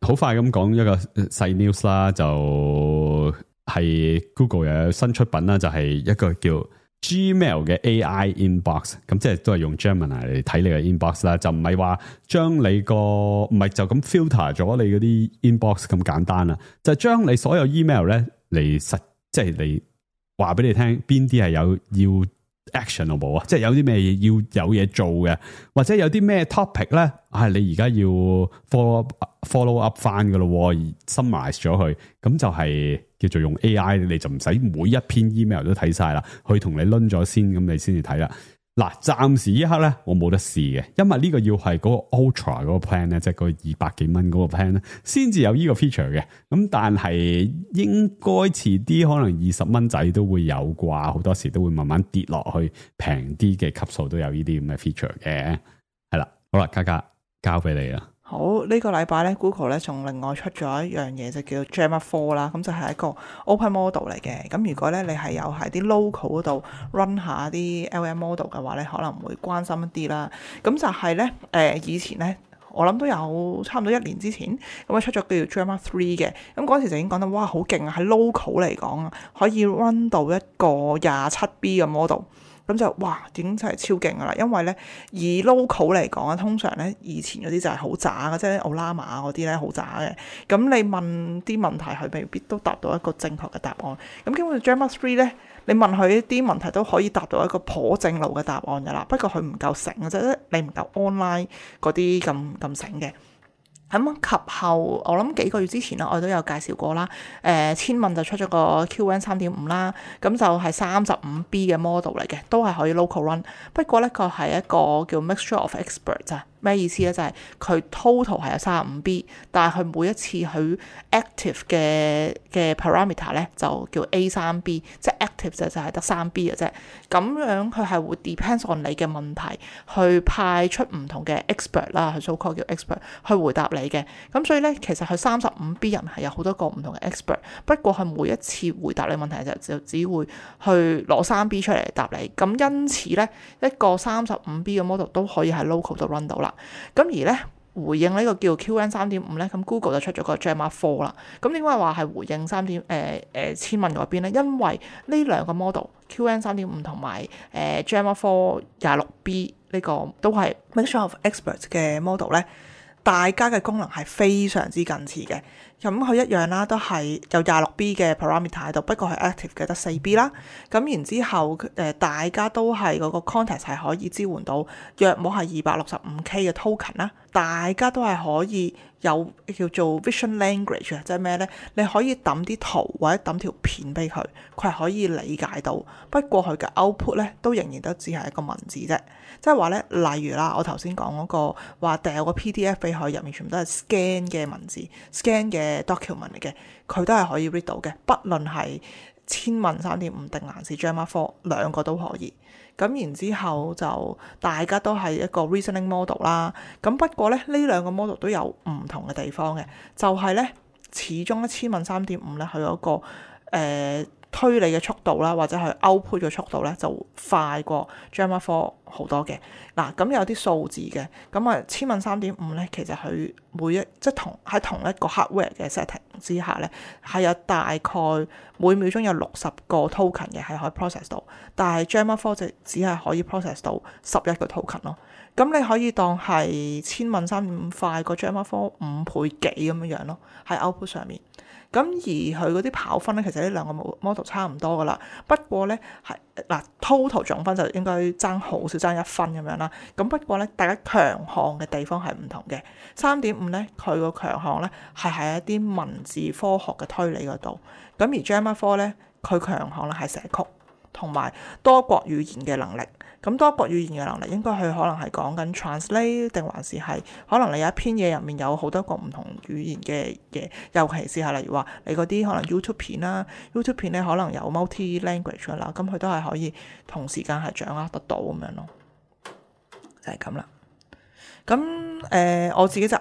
Speaker 4: 好快咁講一個細 news 啦，就係 Google 又有新出品啦，就係一個叫 Gmail 嘅 A I inbox， 咁即係都係用 Gemini 嚟睇你嘅 inbox 啦，就唔係話將你個唔係就咁 filter 咗你嗰啲 inbox 咁簡單啦，就將你所有 email 咧嚟實即係嚟話俾你聽邊啲係有要 actionable 啊，即係有啲咩要有嘢做嘅，或者有啲咩 topic 咧，啊你而家要 follow follow up 翻噶咯 ，summarize 咗佢，咁就係叫做用 A I， 你就唔使每一篇 email 都睇晒啦，去同你掄咗先，咁你先至睇啦。嗱，暫時呢刻咧，我冇得試嘅，因為呢個要係嗰個 Ultra 嗰個 plan 咧，即係嗰二百幾蚊嗰個 plan 咧，先至有呢個 feature 嘅。咁但係應該遲啲可能二十蚊仔都會有啩，好多時都會慢慢跌落去，平啲嘅級數都有呢啲咁嘅 feature 嘅。係啦，好啦，嘉嘉交俾你啦。
Speaker 3: 好，呢、這個禮拜咧 Google 咧仲另外出咗一樣嘢，就叫 Gemma 四啦，咁就係一個 open model 嚟嘅。咁如果咧你係有喺啲 local 嗰度 run 下啲 L M model 嘅話咧，可能會關心一啲啦。咁就係咧，誒、呃、以前咧，我諗都有差唔多一年之前，咁啊出咗叫 Gemma 三嘅。咁嗰時就已經講得哇好勁啊！喺 local 嚟講啊，可以 run 到一個廿七 B 嘅 model。咁就哇，已經真係超勁噶啦！因為咧，以 local 嚟講啊，通常咧以前嗰啲就係好渣嘅，即係 Olama 嗰啲咧好渣嘅。咁你問啲問題，佢未必都答到一個正確嘅答案。咁基本上 Gemma 三咧，你問佢一啲問題都可以答到一個頗正路嘅答案噶啦。不過佢唔夠醒嘅啫，你唔夠 online 嗰啲咁咁醒嘅。咁及後，我諗幾個月之前啦，我都有介紹過啦。誒、呃，千問就出咗個 Q N 三點五啦，咁就係三十五 B 嘅 model 嚟嘅，都係可以 local run。不過咧，佢係一個叫 mixture of experts 啊。咩意思咧？就係、是、佢 total 係有三十五 B， 但係佢每一次佢 active 嘅嘅 parameter 咧就叫 A 三 B， 即係 active 就就係得三 B 嘅啫。咁樣佢係會 depends on 你嘅問題去派出唔同嘅 expert 啦，佢 so called 叫 expert 去回答你嘅。咁所以咧，其實佢三十五 B 人係有好多個唔同嘅 expert， 不過佢每一次回答你問題就就只會去攞三 B 出嚟答你。咁因此咧，一個三十五 B 嘅 model 都可以喺 local 度 run 到啦。咁而咧回應呢個叫 Q N 三點五咧，咁 Google 就出咗個 Gemma 四啦。咁點解話係回應三點誒誒千問嗰邊咧？因為呢兩個 model Q N 三點五同埋誒 Gemma 四廿六 B 呢個都係 mixture of experts 嘅 model 咧，大家嘅功能係非常之近似嘅。咁佢一樣啦，都係有廿六 B 嘅 parameter 喺度，不過係 active 嘅得四 B 啦。咁然之後，誒、呃、大家都係嗰個 context 係可以支援到約莫係二百六十五 K 嘅 token 啦。大家都係可以有叫做 vision language 啊，即係咩咧？你可以揼啲圖或者揼條片俾佢，佢係可以理解到。不過佢嘅 output 咧都仍然都只係一個文字啫。即係話咧，例如啦，我頭先講嗰個話掉個 P D F 俾佢，入面全部都係 scan 嘅文字 ，scan 嘅 document 嚟嘅，佢都係可以 read 到嘅。不論係千問三點五定還是 Gemma 四，兩個都可以。咁然之後就大家都係一個 reasoning model 啦。咁不過咧，呢兩個 model 都有唔同嘅地方嘅，就係、是、咧，始終咧千問三點五咧，佢嗰個誒、呃、推理嘅速度啦，或者係 output 嘅速度咧，就快過 Gemma 四好多嘅。嗱，咁有啲數字嘅，咁啊千問三點五咧，其實佢每一即係同喺同一個 hardware 嘅 setting 之下咧，係有大概每秒鐘有六十個 token 嘅係可以 process 到，但係 Gemma 四就只係可以 process 到十一個 token 咯。咁你可以當係千問三點五快過 Gemma 四五倍幾咁樣樣咯，喺 output 上面。咁而佢嗰啲跑分咧，其實呢兩個 model 差唔多噶啦。不過咧係嗱 total 總分就應該爭好少，爭一分咁樣啦。咁不過咧，大家強項嘅地方係唔同嘅。三點五咧，佢個強項咧係喺一啲文字科學嘅推理嗰度。咁而 Gemma 四咧，佢強項咧係寫曲同埋多國語言嘅能力。咁多國語言嘅能力應該佢可能係講緊 translate 定還是係可能你有一篇嘢入面有好多個唔同語言嘅嘢，尤其是係例如話你嗰啲可能 YouTube 片啦 ，YouTube 片咧可能有 multi language 㗎啦，咁佢都係可以同時間係掌握得到咁樣咯，就係咁啦。咁誒、呃、我自己就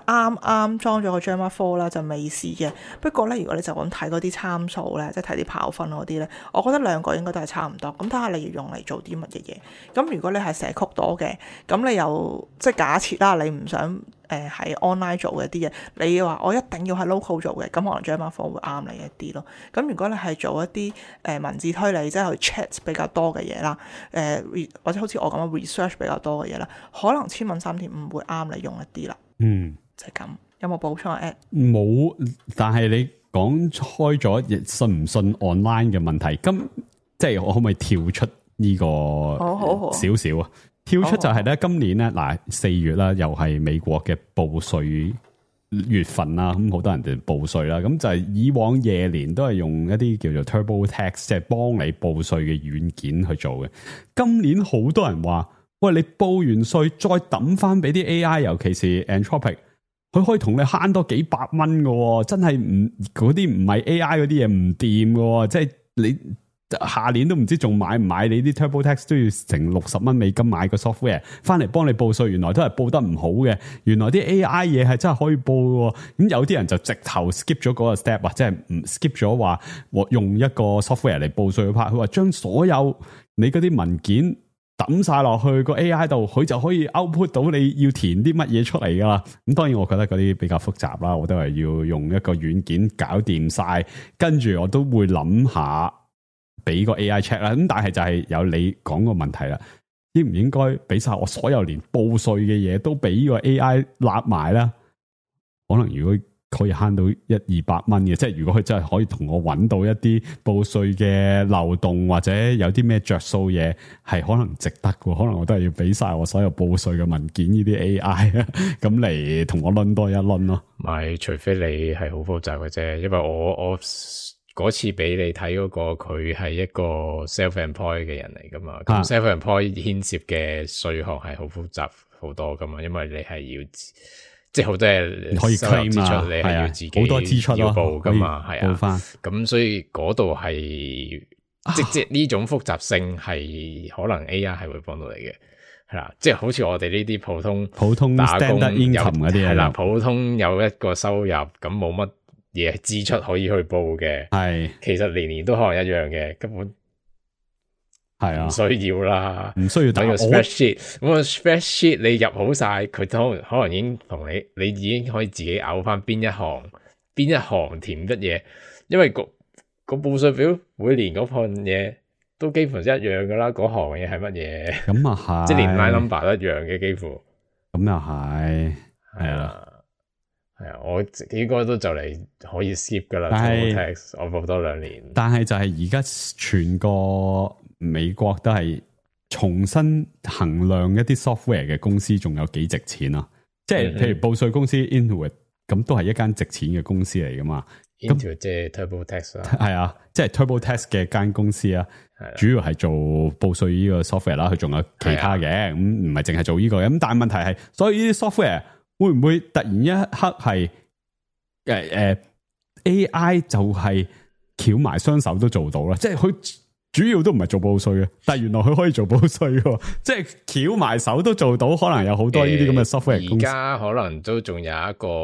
Speaker 3: 啱啱裝咗個 Gemma four 啦，就未試嘅。不過咧，如果你就咁睇嗰啲參數咧，即係睇啲跑分嗰啲咧，我覺得兩個應該都係差唔多。咁睇下你要用嚟做啲乜嘢嘢。咁如果你係寫曲多嘅，咁你又即係假設啦，你唔想誒喺 online 做嘅啲嘢，你要話我一定要喺 local 做嘅，咁可能 Gemma four 會啱你一啲咯。咁如果你係做一啲誒、呃、文字推理，即係去 chat 比較多嘅嘢啦，誒、呃、或者好似我咁樣 research 比較多嘅嘢啦，可能千問三點五會啱你用一啲啦。嗯，就係咁。有冇補充啊 ？Ed
Speaker 4: 冇，但係你講開咗信唔信 online 嘅問題，咁即係我可唔可以跳出呢個少少啊？跳出就係咧，今年咧嗱四月啦，又係美國嘅報稅月份啦，咁好多人哋報稅啦，咁就係以往夜年都係用一啲叫做 TurboTax，即係幫你報稅嘅軟件去做嘅。今年好多人話，喂，你報完稅再抌翻俾啲 A I， 尤其是 Anthropic。佢可以同你慳多幾百蚊嘅，真係唔嗰啲唔係 A I 嗰啲嘢唔掂嘅，即係你下年都唔知仲買唔買你啲 TurboTax 都要成六十蚊美金買個 software 翻嚟幫你報稅，原來都係報得唔好嘅，原來啲 A I 嘢係真係可以報嘅，咁有啲人就直頭 skip 咗嗰個 step 或者係唔 skip 咗話我用一個 software 嚟報稅嘅 part，佢話將所有你嗰啲文件抌晒落去個 A I 度，佢就可以 output 到你要填啲乜嘢出嚟噶啦。咁當然我覺得嗰啲比較複雜啦，我都係要用一個軟件搞掂晒，跟住我都會諗下俾個 A I check 啦。咁但係就係有你講個問題啦，應唔應該俾晒我所有連報稅嘅嘢都俾呢個 A I 立埋啦？可能如果可以慳到一二百蚊嘅，即係如果佢真係可以同我揾到一啲報稅嘅漏洞，或者有啲咩着數嘢係可能值得嘅，可能我都係要俾晒我所有報稅嘅文件呢啲 A I 咁嚟同我輪多一輪咯。咪
Speaker 5: 除非你係好複雜嘅啫，因為我我嗰次俾你睇嗰個佢係一個 self-employed 嘅人嚟噶嘛，咁 self-employed 牽涉嘅稅項係好複雜好多噶嘛，因為你係要。即係好多嘢可以 claim 啊，你係要自己好多支出要報噶嘛，係啊，報翻。咁所以嗰度係即即呢種複雜性係可能 A I 係會幫到你嘅，係啦。即係好似我哋呢啲普通普通打工有嗰啲係啦，普通有一個收入，咁冇乜嘢支出可以去報嘅，係其實年年都可能一樣嘅，根本。係啊，唔需要啦，唔需要等個 spreadsheet。咁個 spreadsheet 你入好晒，佢可能可能已經同你，你已經可以自己咬翻邊一行，邊一行填乜嘢。因為個個報稅表每年嗰份嘢都幾乎一樣噶啦，嗰行嘢係乜嘢？咁啊係，即係連 line number 都一樣嘅，幾乎。咁又係，係啊，係啊，我應該都就嚟可以 skip 噶啦。TurboTax 我報多兩年。但係就係而家全個。美國都係重新衡量一啲 software 嘅公司仲有幾值錢啊！即係譬如報稅公司 Intuit 咁都係一間值錢嘅公司嚟噶嘛。Intuit 即係 TurboTax 啦，係啊，即係 TurboTax 嘅間公司啊，主要係做報稅呢個 software 啦，佢仲有其他嘅，咁唔係淨係做呢個嘅。咁但係問題係，所以呢啲 software 會唔會突然一刻係誒誒 A I 就係翹埋雙手都做到啦？即係佢。主要都唔係做報稅嘅，但係原來佢可以做報稅嘅，即係翹埋手都做到，可能有好多呢啲咁嘅 software 公司。而家可能都仲有一個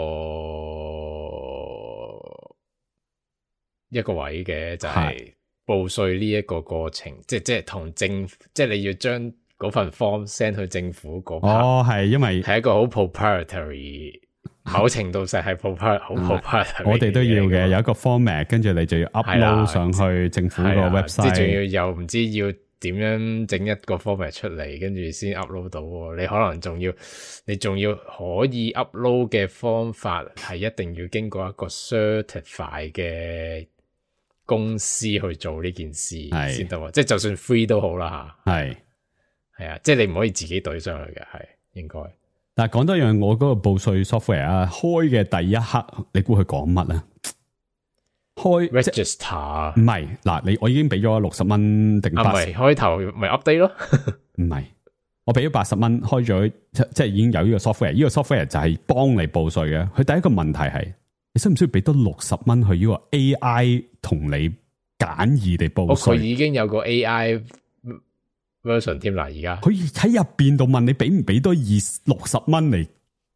Speaker 5: 一個位嘅，就係、是、報稅呢一個過程，即係即係同政府，即係你要將嗰份 form send 去政府嗰 part。哦，係因為係一個好 proprietary。某程度上係 proprietary 好 proprietary，我哋都要嘅，有一個 format， 跟住你就要 upload 上去政府個 website，即係仲要又唔知要點樣整一個 format 出嚟，跟住先 upload 到。你可能仲要，你仲要可以 upload 嘅方法係一定要經過一個 certify 嘅公司去做呢件事先得。即係就算 free 都好啦吓，係係啊，即係你唔可以自己懟上去嘅，係應該。但係講多樣，我嗰個報稅 software 啊，開嘅第一刻，你估佢講乜啊？開 register 唔係嗱，你我已經俾咗六十蚊定八十，開頭咪 update 咯？唔係，我俾咗八十蚊，開咗即係已經有呢個 software。呢個 software 就係幫你報稅嘅。佢第一個問題係，你需唔需要俾多六十蚊去呢個 A I 同你簡易地報稅？佢已經有個 A I version 添啦，而家佢喺入邊度問你俾唔俾多二六十蚊嚟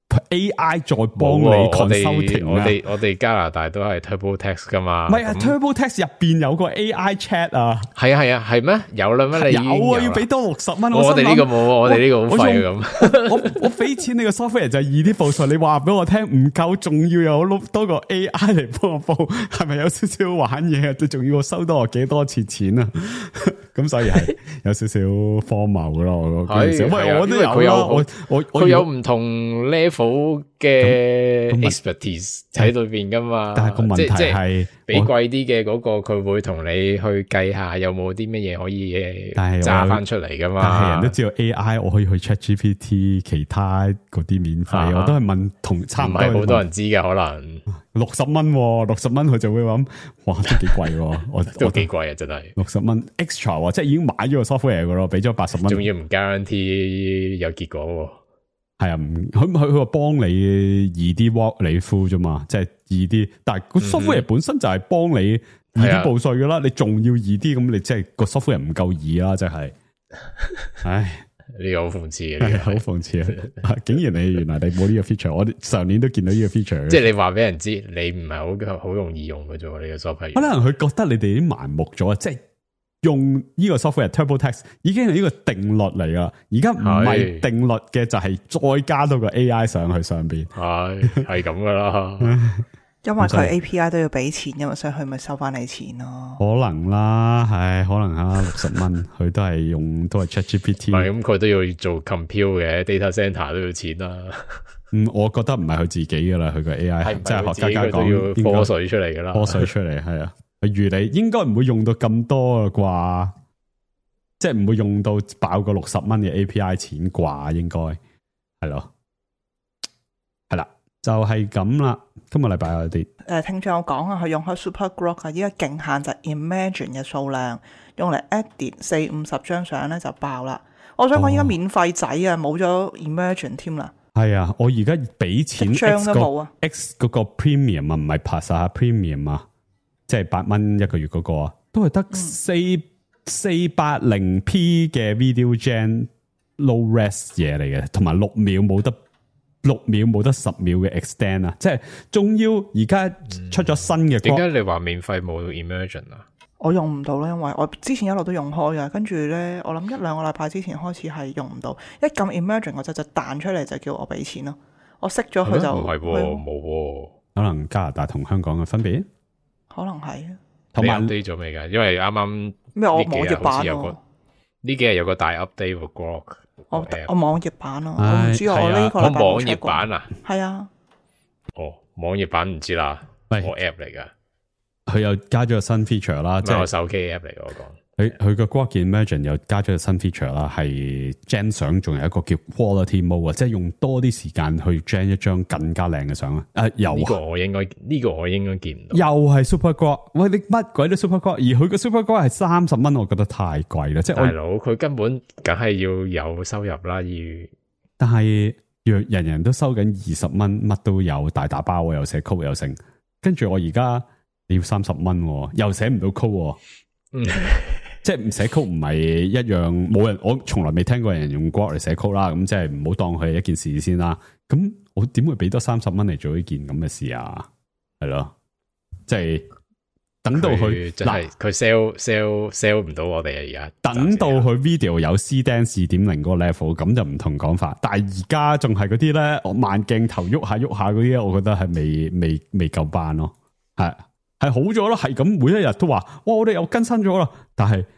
Speaker 4: A I 再幫你 consulting
Speaker 5: 我哋我哋加拿大都係 TurboTax 噶嘛？
Speaker 4: 唔係啊 ，TurboTax 入邊有個 A I chat 啊。
Speaker 5: 係啊係啊係咩？有啦咩？你
Speaker 4: 有啊，要俾多六十蚊。
Speaker 5: 我哋呢個冇，我哋呢個好廢咁。
Speaker 4: 我我俾錢你個 software 就係易啲報稅，你話俾我聽唔夠，仲要有碌多個 A I 嚟幫我報，係咪有少少玩嘢啊？你仲要我收多我幾多次錢啊？咁所以係有少少荒謬噶咯。我嗰陣時，喂，我都有啦，我我
Speaker 5: 佢有唔同 level 嘅 expertise 喺裏邊噶嘛。
Speaker 4: 但係個問題係，
Speaker 5: 俾貴啲嘅嗰個佢會同你去計下有冇啲乜嘢可以揸翻出嚟噶嘛。
Speaker 4: 但係人都知道 A I 我可以去 ChatGPT 其他嗰啲免費，啊、我都係問同差唔多。唔係
Speaker 5: 好多人知噶，可能
Speaker 4: 六十蚊，六十蚊佢就會諗，哇都幾貴，我
Speaker 5: 都幾貴啊，真係
Speaker 4: 六十蚊 extra， 即係已經買咗個 software 噶咯，俾咗八十蚊，
Speaker 5: 仲要唔 guarantee 有結果。
Speaker 4: 係啊，佢佢佢話幫你易啲 walk 你 through 啫嘛，即係易啲。但係個 software 本身就係幫你易啲報稅噶啦，你仲要易啲，咁你即係個 software 唔夠易啦，真係。唉，
Speaker 5: 呢個好諷刺嘅，
Speaker 4: 係好諷刺啊！竟然你原來你冇呢個 feature，我上年都見到呢個 feature。即
Speaker 5: 係你話俾人知，你唔係好好容易用嘅啫，呢個 software。
Speaker 4: 可能佢覺得你哋已經盲目咗，即係。用呢個 software TurboTax 已經係呢個定律嚟噶，而家唔係定律嘅就係再加多個 A I 上去上邊，
Speaker 5: 係係咁噶啦。
Speaker 3: 因為佢 A P I 都要俾錢噶嘛，所以佢咪收翻你錢咯。
Speaker 4: 可能啦，係可能啊，六十蚊佢都係用都係 ChatGPT。
Speaker 5: 係咁，佢都要做 compute 嘅 data center 都要錢啦。
Speaker 4: 嗯，我覺得唔係佢自己噶啦，佢個 A I 即係學家家講
Speaker 5: 要科水出嚟噶啦，
Speaker 4: 科水出嚟係啊。如你應該唔會用到咁多啦啩，即係唔會用到爆個六十蚊嘅 A P I 錢啩，應該係咯，係啦，就係咁啦。今個禮拜有啲
Speaker 3: 誒，聽眾有講啊，佢用開 SuperGrok 啊，依家勁限就 Imagine 嘅數量，用嚟 edit 四五十張相咧就爆啦。我想講依家免費仔啊，冇咗 Imagine 添啦。
Speaker 4: 係啊，我而家俾錢
Speaker 3: X 都冇啊
Speaker 4: ，X 嗰個 Premium 啊，唔係 Plus 啊 ，Premium 啊。即係八蚊一個月嗰、那個啊，都係得四四八零 P 嘅 video gen low res 嘢嚟嘅，同埋六秒冇得六秒冇得十秒嘅 extend 啊！即係仲要而家出咗新嘅。點解
Speaker 5: 你話免費冇 Imagine 啊？
Speaker 3: 我用唔到啦，因為我之前一路都用開嘅，跟住咧我諗一兩個禮拜之前開始係用唔到，一撳 Imagine 我就就彈出嚟就叫我俾錢咯。我熄咗佢就
Speaker 5: 唔係喎，冇
Speaker 4: 可能加拿大同香港嘅分別。
Speaker 3: 可能係，
Speaker 5: 同埋 update 咗未㗎？因為啱啱
Speaker 3: 咩我網頁版咯，
Speaker 5: 呢幾日有個大 update 個 Grok，
Speaker 3: 我我網頁版咯，我唔知我呢個禮拜
Speaker 5: 網頁版啊，
Speaker 3: 係啊，
Speaker 5: 哦網頁版唔知啦，我 app 嚟㗎，
Speaker 4: 佢又加咗個新 feature 啦，即係
Speaker 5: 我手機 app 嚟嘅我講。
Speaker 4: 佢佢個 Grok Imagine 又加咗個新 feature 啦，係 gen 相，仲有一個叫 quality mode 啊，即係用多啲時間去 gen 一張更加靚嘅相啊！誒，又
Speaker 5: 呢個我應該呢、這個我應該見唔到，
Speaker 4: 又係 Super Grok，喂，你乜鬼都 Super Grok，而佢個 Super Grok 係三十蚊，我覺得太貴啦！即係
Speaker 5: 大佬，佢根本梗係要有收入啦，要。
Speaker 4: 但係若人人都收緊二十蚊，乜都有大打包，又寫 code 又成，跟住我而家你要三十蚊，又寫唔到 code，嗯。即係唔寫 code 唔係一樣，冇人，我從來未聽過人用 Grok 嚟寫 code 啦，咁即係唔好當佢係一件事先啦。咁我點會俾多三十蚊嚟做呢件咁嘅事啊？係咯，即係等到佢
Speaker 5: 嗱，佢 sell sell sell 唔到我哋啊！而家
Speaker 4: 等到佢 video 有 C Dance 二點零嗰個 level，咁就唔同講法。但係而家仲係嗰啲咧，我慢鏡頭喐下喐下嗰啲，我覺得係未未未夠班咯。係係好咗咯，係咁每一日都話，哇！我哋又更新咗啦，但係。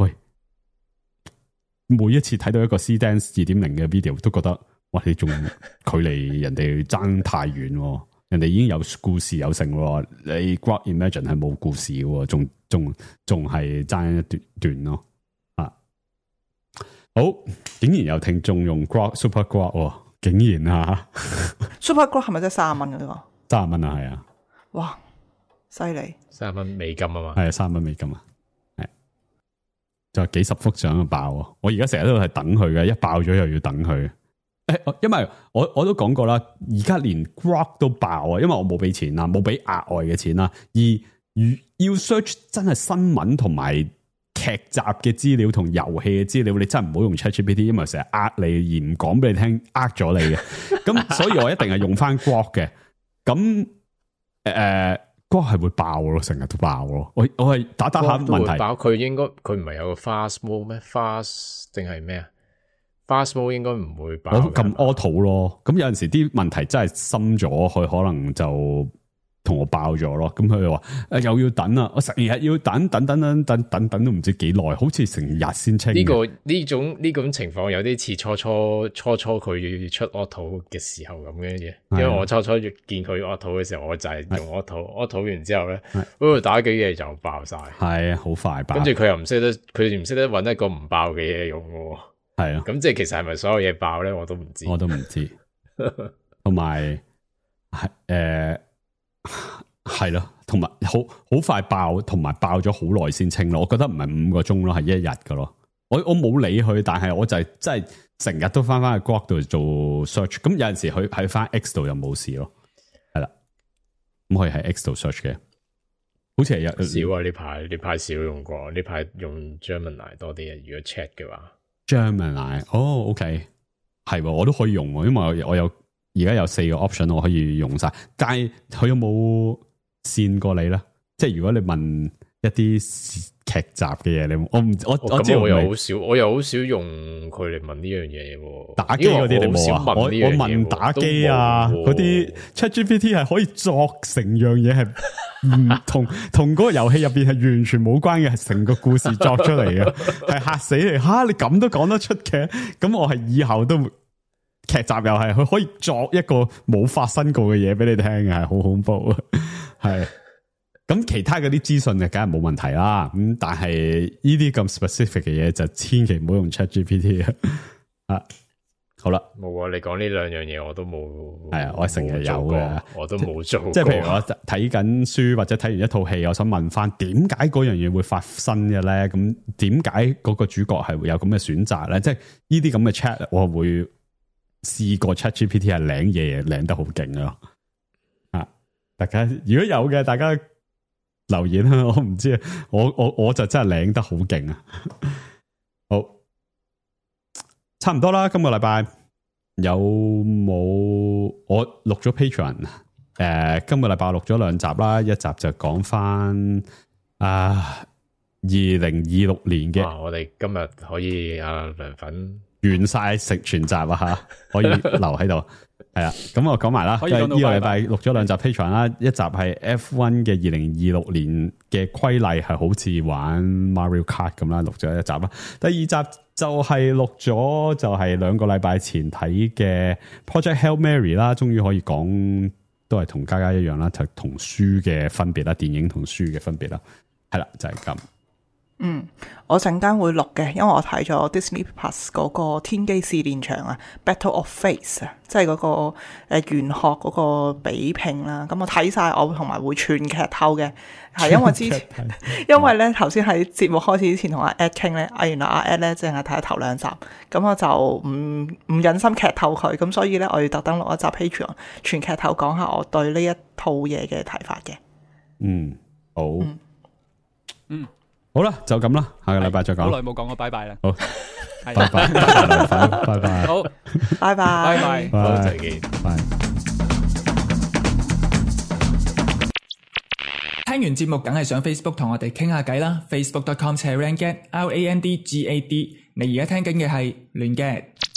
Speaker 4: 每一次睇到一個 C Dance 二點零嘅 video， 都覺得哇，你仲距離人哋爭太遠，人哋已經有故事有成，你 Grok Imagine 係冇故事嘅，仲仲仲係爭一段段咯。啊，好，竟然有聽眾用 Grok Super Grok， 竟然啊
Speaker 3: ！Super Grok 係咪真係三十蚊嘅呢個？
Speaker 4: 三十蚊啊，係啊！
Speaker 3: 哇，犀利！
Speaker 5: 三十蚊美金啊嘛，
Speaker 4: 係三十蚊美金啊！就幾十幅相就爆，我而家成日都係等佢嘅，一爆咗又要等佢。誒，因為我我都講過啦，而家連 Grok 都爆啊，因為我冇俾錢啦，冇俾額外嘅錢啦。而要 search 真係新聞同埋劇集嘅資料同遊戲嘅資料，你真係唔好用 ChatGPT， 因為成日呃你而唔講俾你聽，呃咗你嘅。咁所以我一定係用翻 Grok 嘅。咁誒 Grok 係會爆咯，成日都爆咯。我我係打打下問題，
Speaker 5: 爆佢應該佢唔係有個 fast mode 咩 ？fast 定係咩啊 ？fast mode 應該唔會爆。
Speaker 4: 我撳 auto 咯。咁有陣時啲問題真係深咗，佢可能就同我爆咗咯。咁佢話誒又要等啊，我成日要等等等等等等等都唔知幾耐，好似成日先清。
Speaker 5: 呢、這個呢種呢種情況有啲似初初初初佢出 auto 嘅時候咁嘅嘢，因為我初初見佢 auto 嘅時候，我就係用 auto，auto 完之後咧，嗰度打幾嘢就爆晒，係啊，好快爆。跟住佢又唔識得，佢唔識得搵一個唔爆嘅嘢用嘅，係啊。咁即係其實係咪所有嘢爆咧？我都唔知，我都唔知。同埋係誒。係咯，同埋好好快爆，同埋爆咗好耐先清咯。我覺得唔係五個鐘咯，係一日噶咯。我我冇理佢，但係我就係真係成日都翻翻去 Grok 度做 search。咁有陣時佢喺翻 X 度又冇事咯。係啦，咁可以喺 X 度 search 嘅。好似係有少啊，呢排呢排少用過，呢排用 Gemini 多啲啊。如果 chat 嘅話 ，Gemini 哦 ，OK 係，我都可以用，因為我有。而家有四個 option 我可以用晒，但係佢有冇線過你咧？即係如果你問一啲劇集嘅嘢，你我唔我我知道我又好少，我又好少用佢嚟問呢樣嘢。打機嗰啲你冇啊？我我問打機啊，嗰啲 ChatGPT 係可以作成樣嘢，係唔同同嗰個遊戲入邊係完全冇關嘅，係成個故事作出嚟嘅，係嚇死你吓！你咁都講得出嘅，咁我係以後都。劇集又係佢可以作一個冇發生過嘅嘢俾你聽嘅，係好恐怖啊！係咁其他嗰啲資訊就梗係冇問題啦。咁但係呢啲咁 specific 嘅嘢就千祈唔好用 ChatGPT 啊！好啦，冇啊！你講呢兩樣嘢我都冇，係啊，我成日有嘅，我都冇做過。即係譬如我睇緊書或者睇完一套戲，我想問翻點解嗰樣嘢會發生嘅咧？咁點解嗰個主角係會有咁嘅選擇咧？即係呢啲咁嘅 chat 我會。試過 ChatGPT 係領嘢領得好勁咯，啊！大家如果有嘅，大家留言啦。我唔知啊，我我我就真係領得好勁啊！好，差唔多啦。今個禮拜有冇我錄咗 Patreon？誒、呃，今個禮拜錄咗兩集啦，一集就講翻啊二零二六年嘅。我哋今日可以阿涼粉。完晒食全集啊吓，可以留喺度。係啊，咁我講埋啦。呢個禮拜錄咗兩集 Patreon 啦，一集係 F 一 嘅二零二六年嘅規例，係好似玩 Mario Kart 咁啦，錄咗一集啦。第二集就係錄咗，就係兩個禮拜前睇嘅 Project Hail Mary 啦，終於可以講，都係同家家一樣啦，就同書嘅分別啦，電影同書嘅分別啦。係啦，就係咁。
Speaker 3: 嗯，我陣間會錄嘅，因為我睇咗 Disney Plus 嗰個天機試煉場啊 ，Battle of Fates 啊，即係嗰個誒玄學嗰個比拼啦。咁我睇晒，我同埋會全劇透嘅，係因為之前，因為咧頭先喺節目開始之前同阿 Ed 傾咧，啊原來阿 Ed 咧淨係睇咗頭兩集，咁我就唔唔忍心劇透佢，咁所以咧我要特登錄一集 Patreon 全劇透講下我對呢一套嘢嘅睇法嘅。嗯，好，嗯。嗯
Speaker 4: 好啦，就咁啦，下個禮拜再講。好耐冇講過拜拜啦。好，拜拜，拜拜，拜拜。好，
Speaker 3: 拜拜，拜
Speaker 5: 拜，好，再見，拜。
Speaker 6: 聽完節目，梗係上 Facebook 同我哋傾下偈啦。Facebook dot com slash rangad R A N D G A D。你而家聽緊嘅係亂 gad。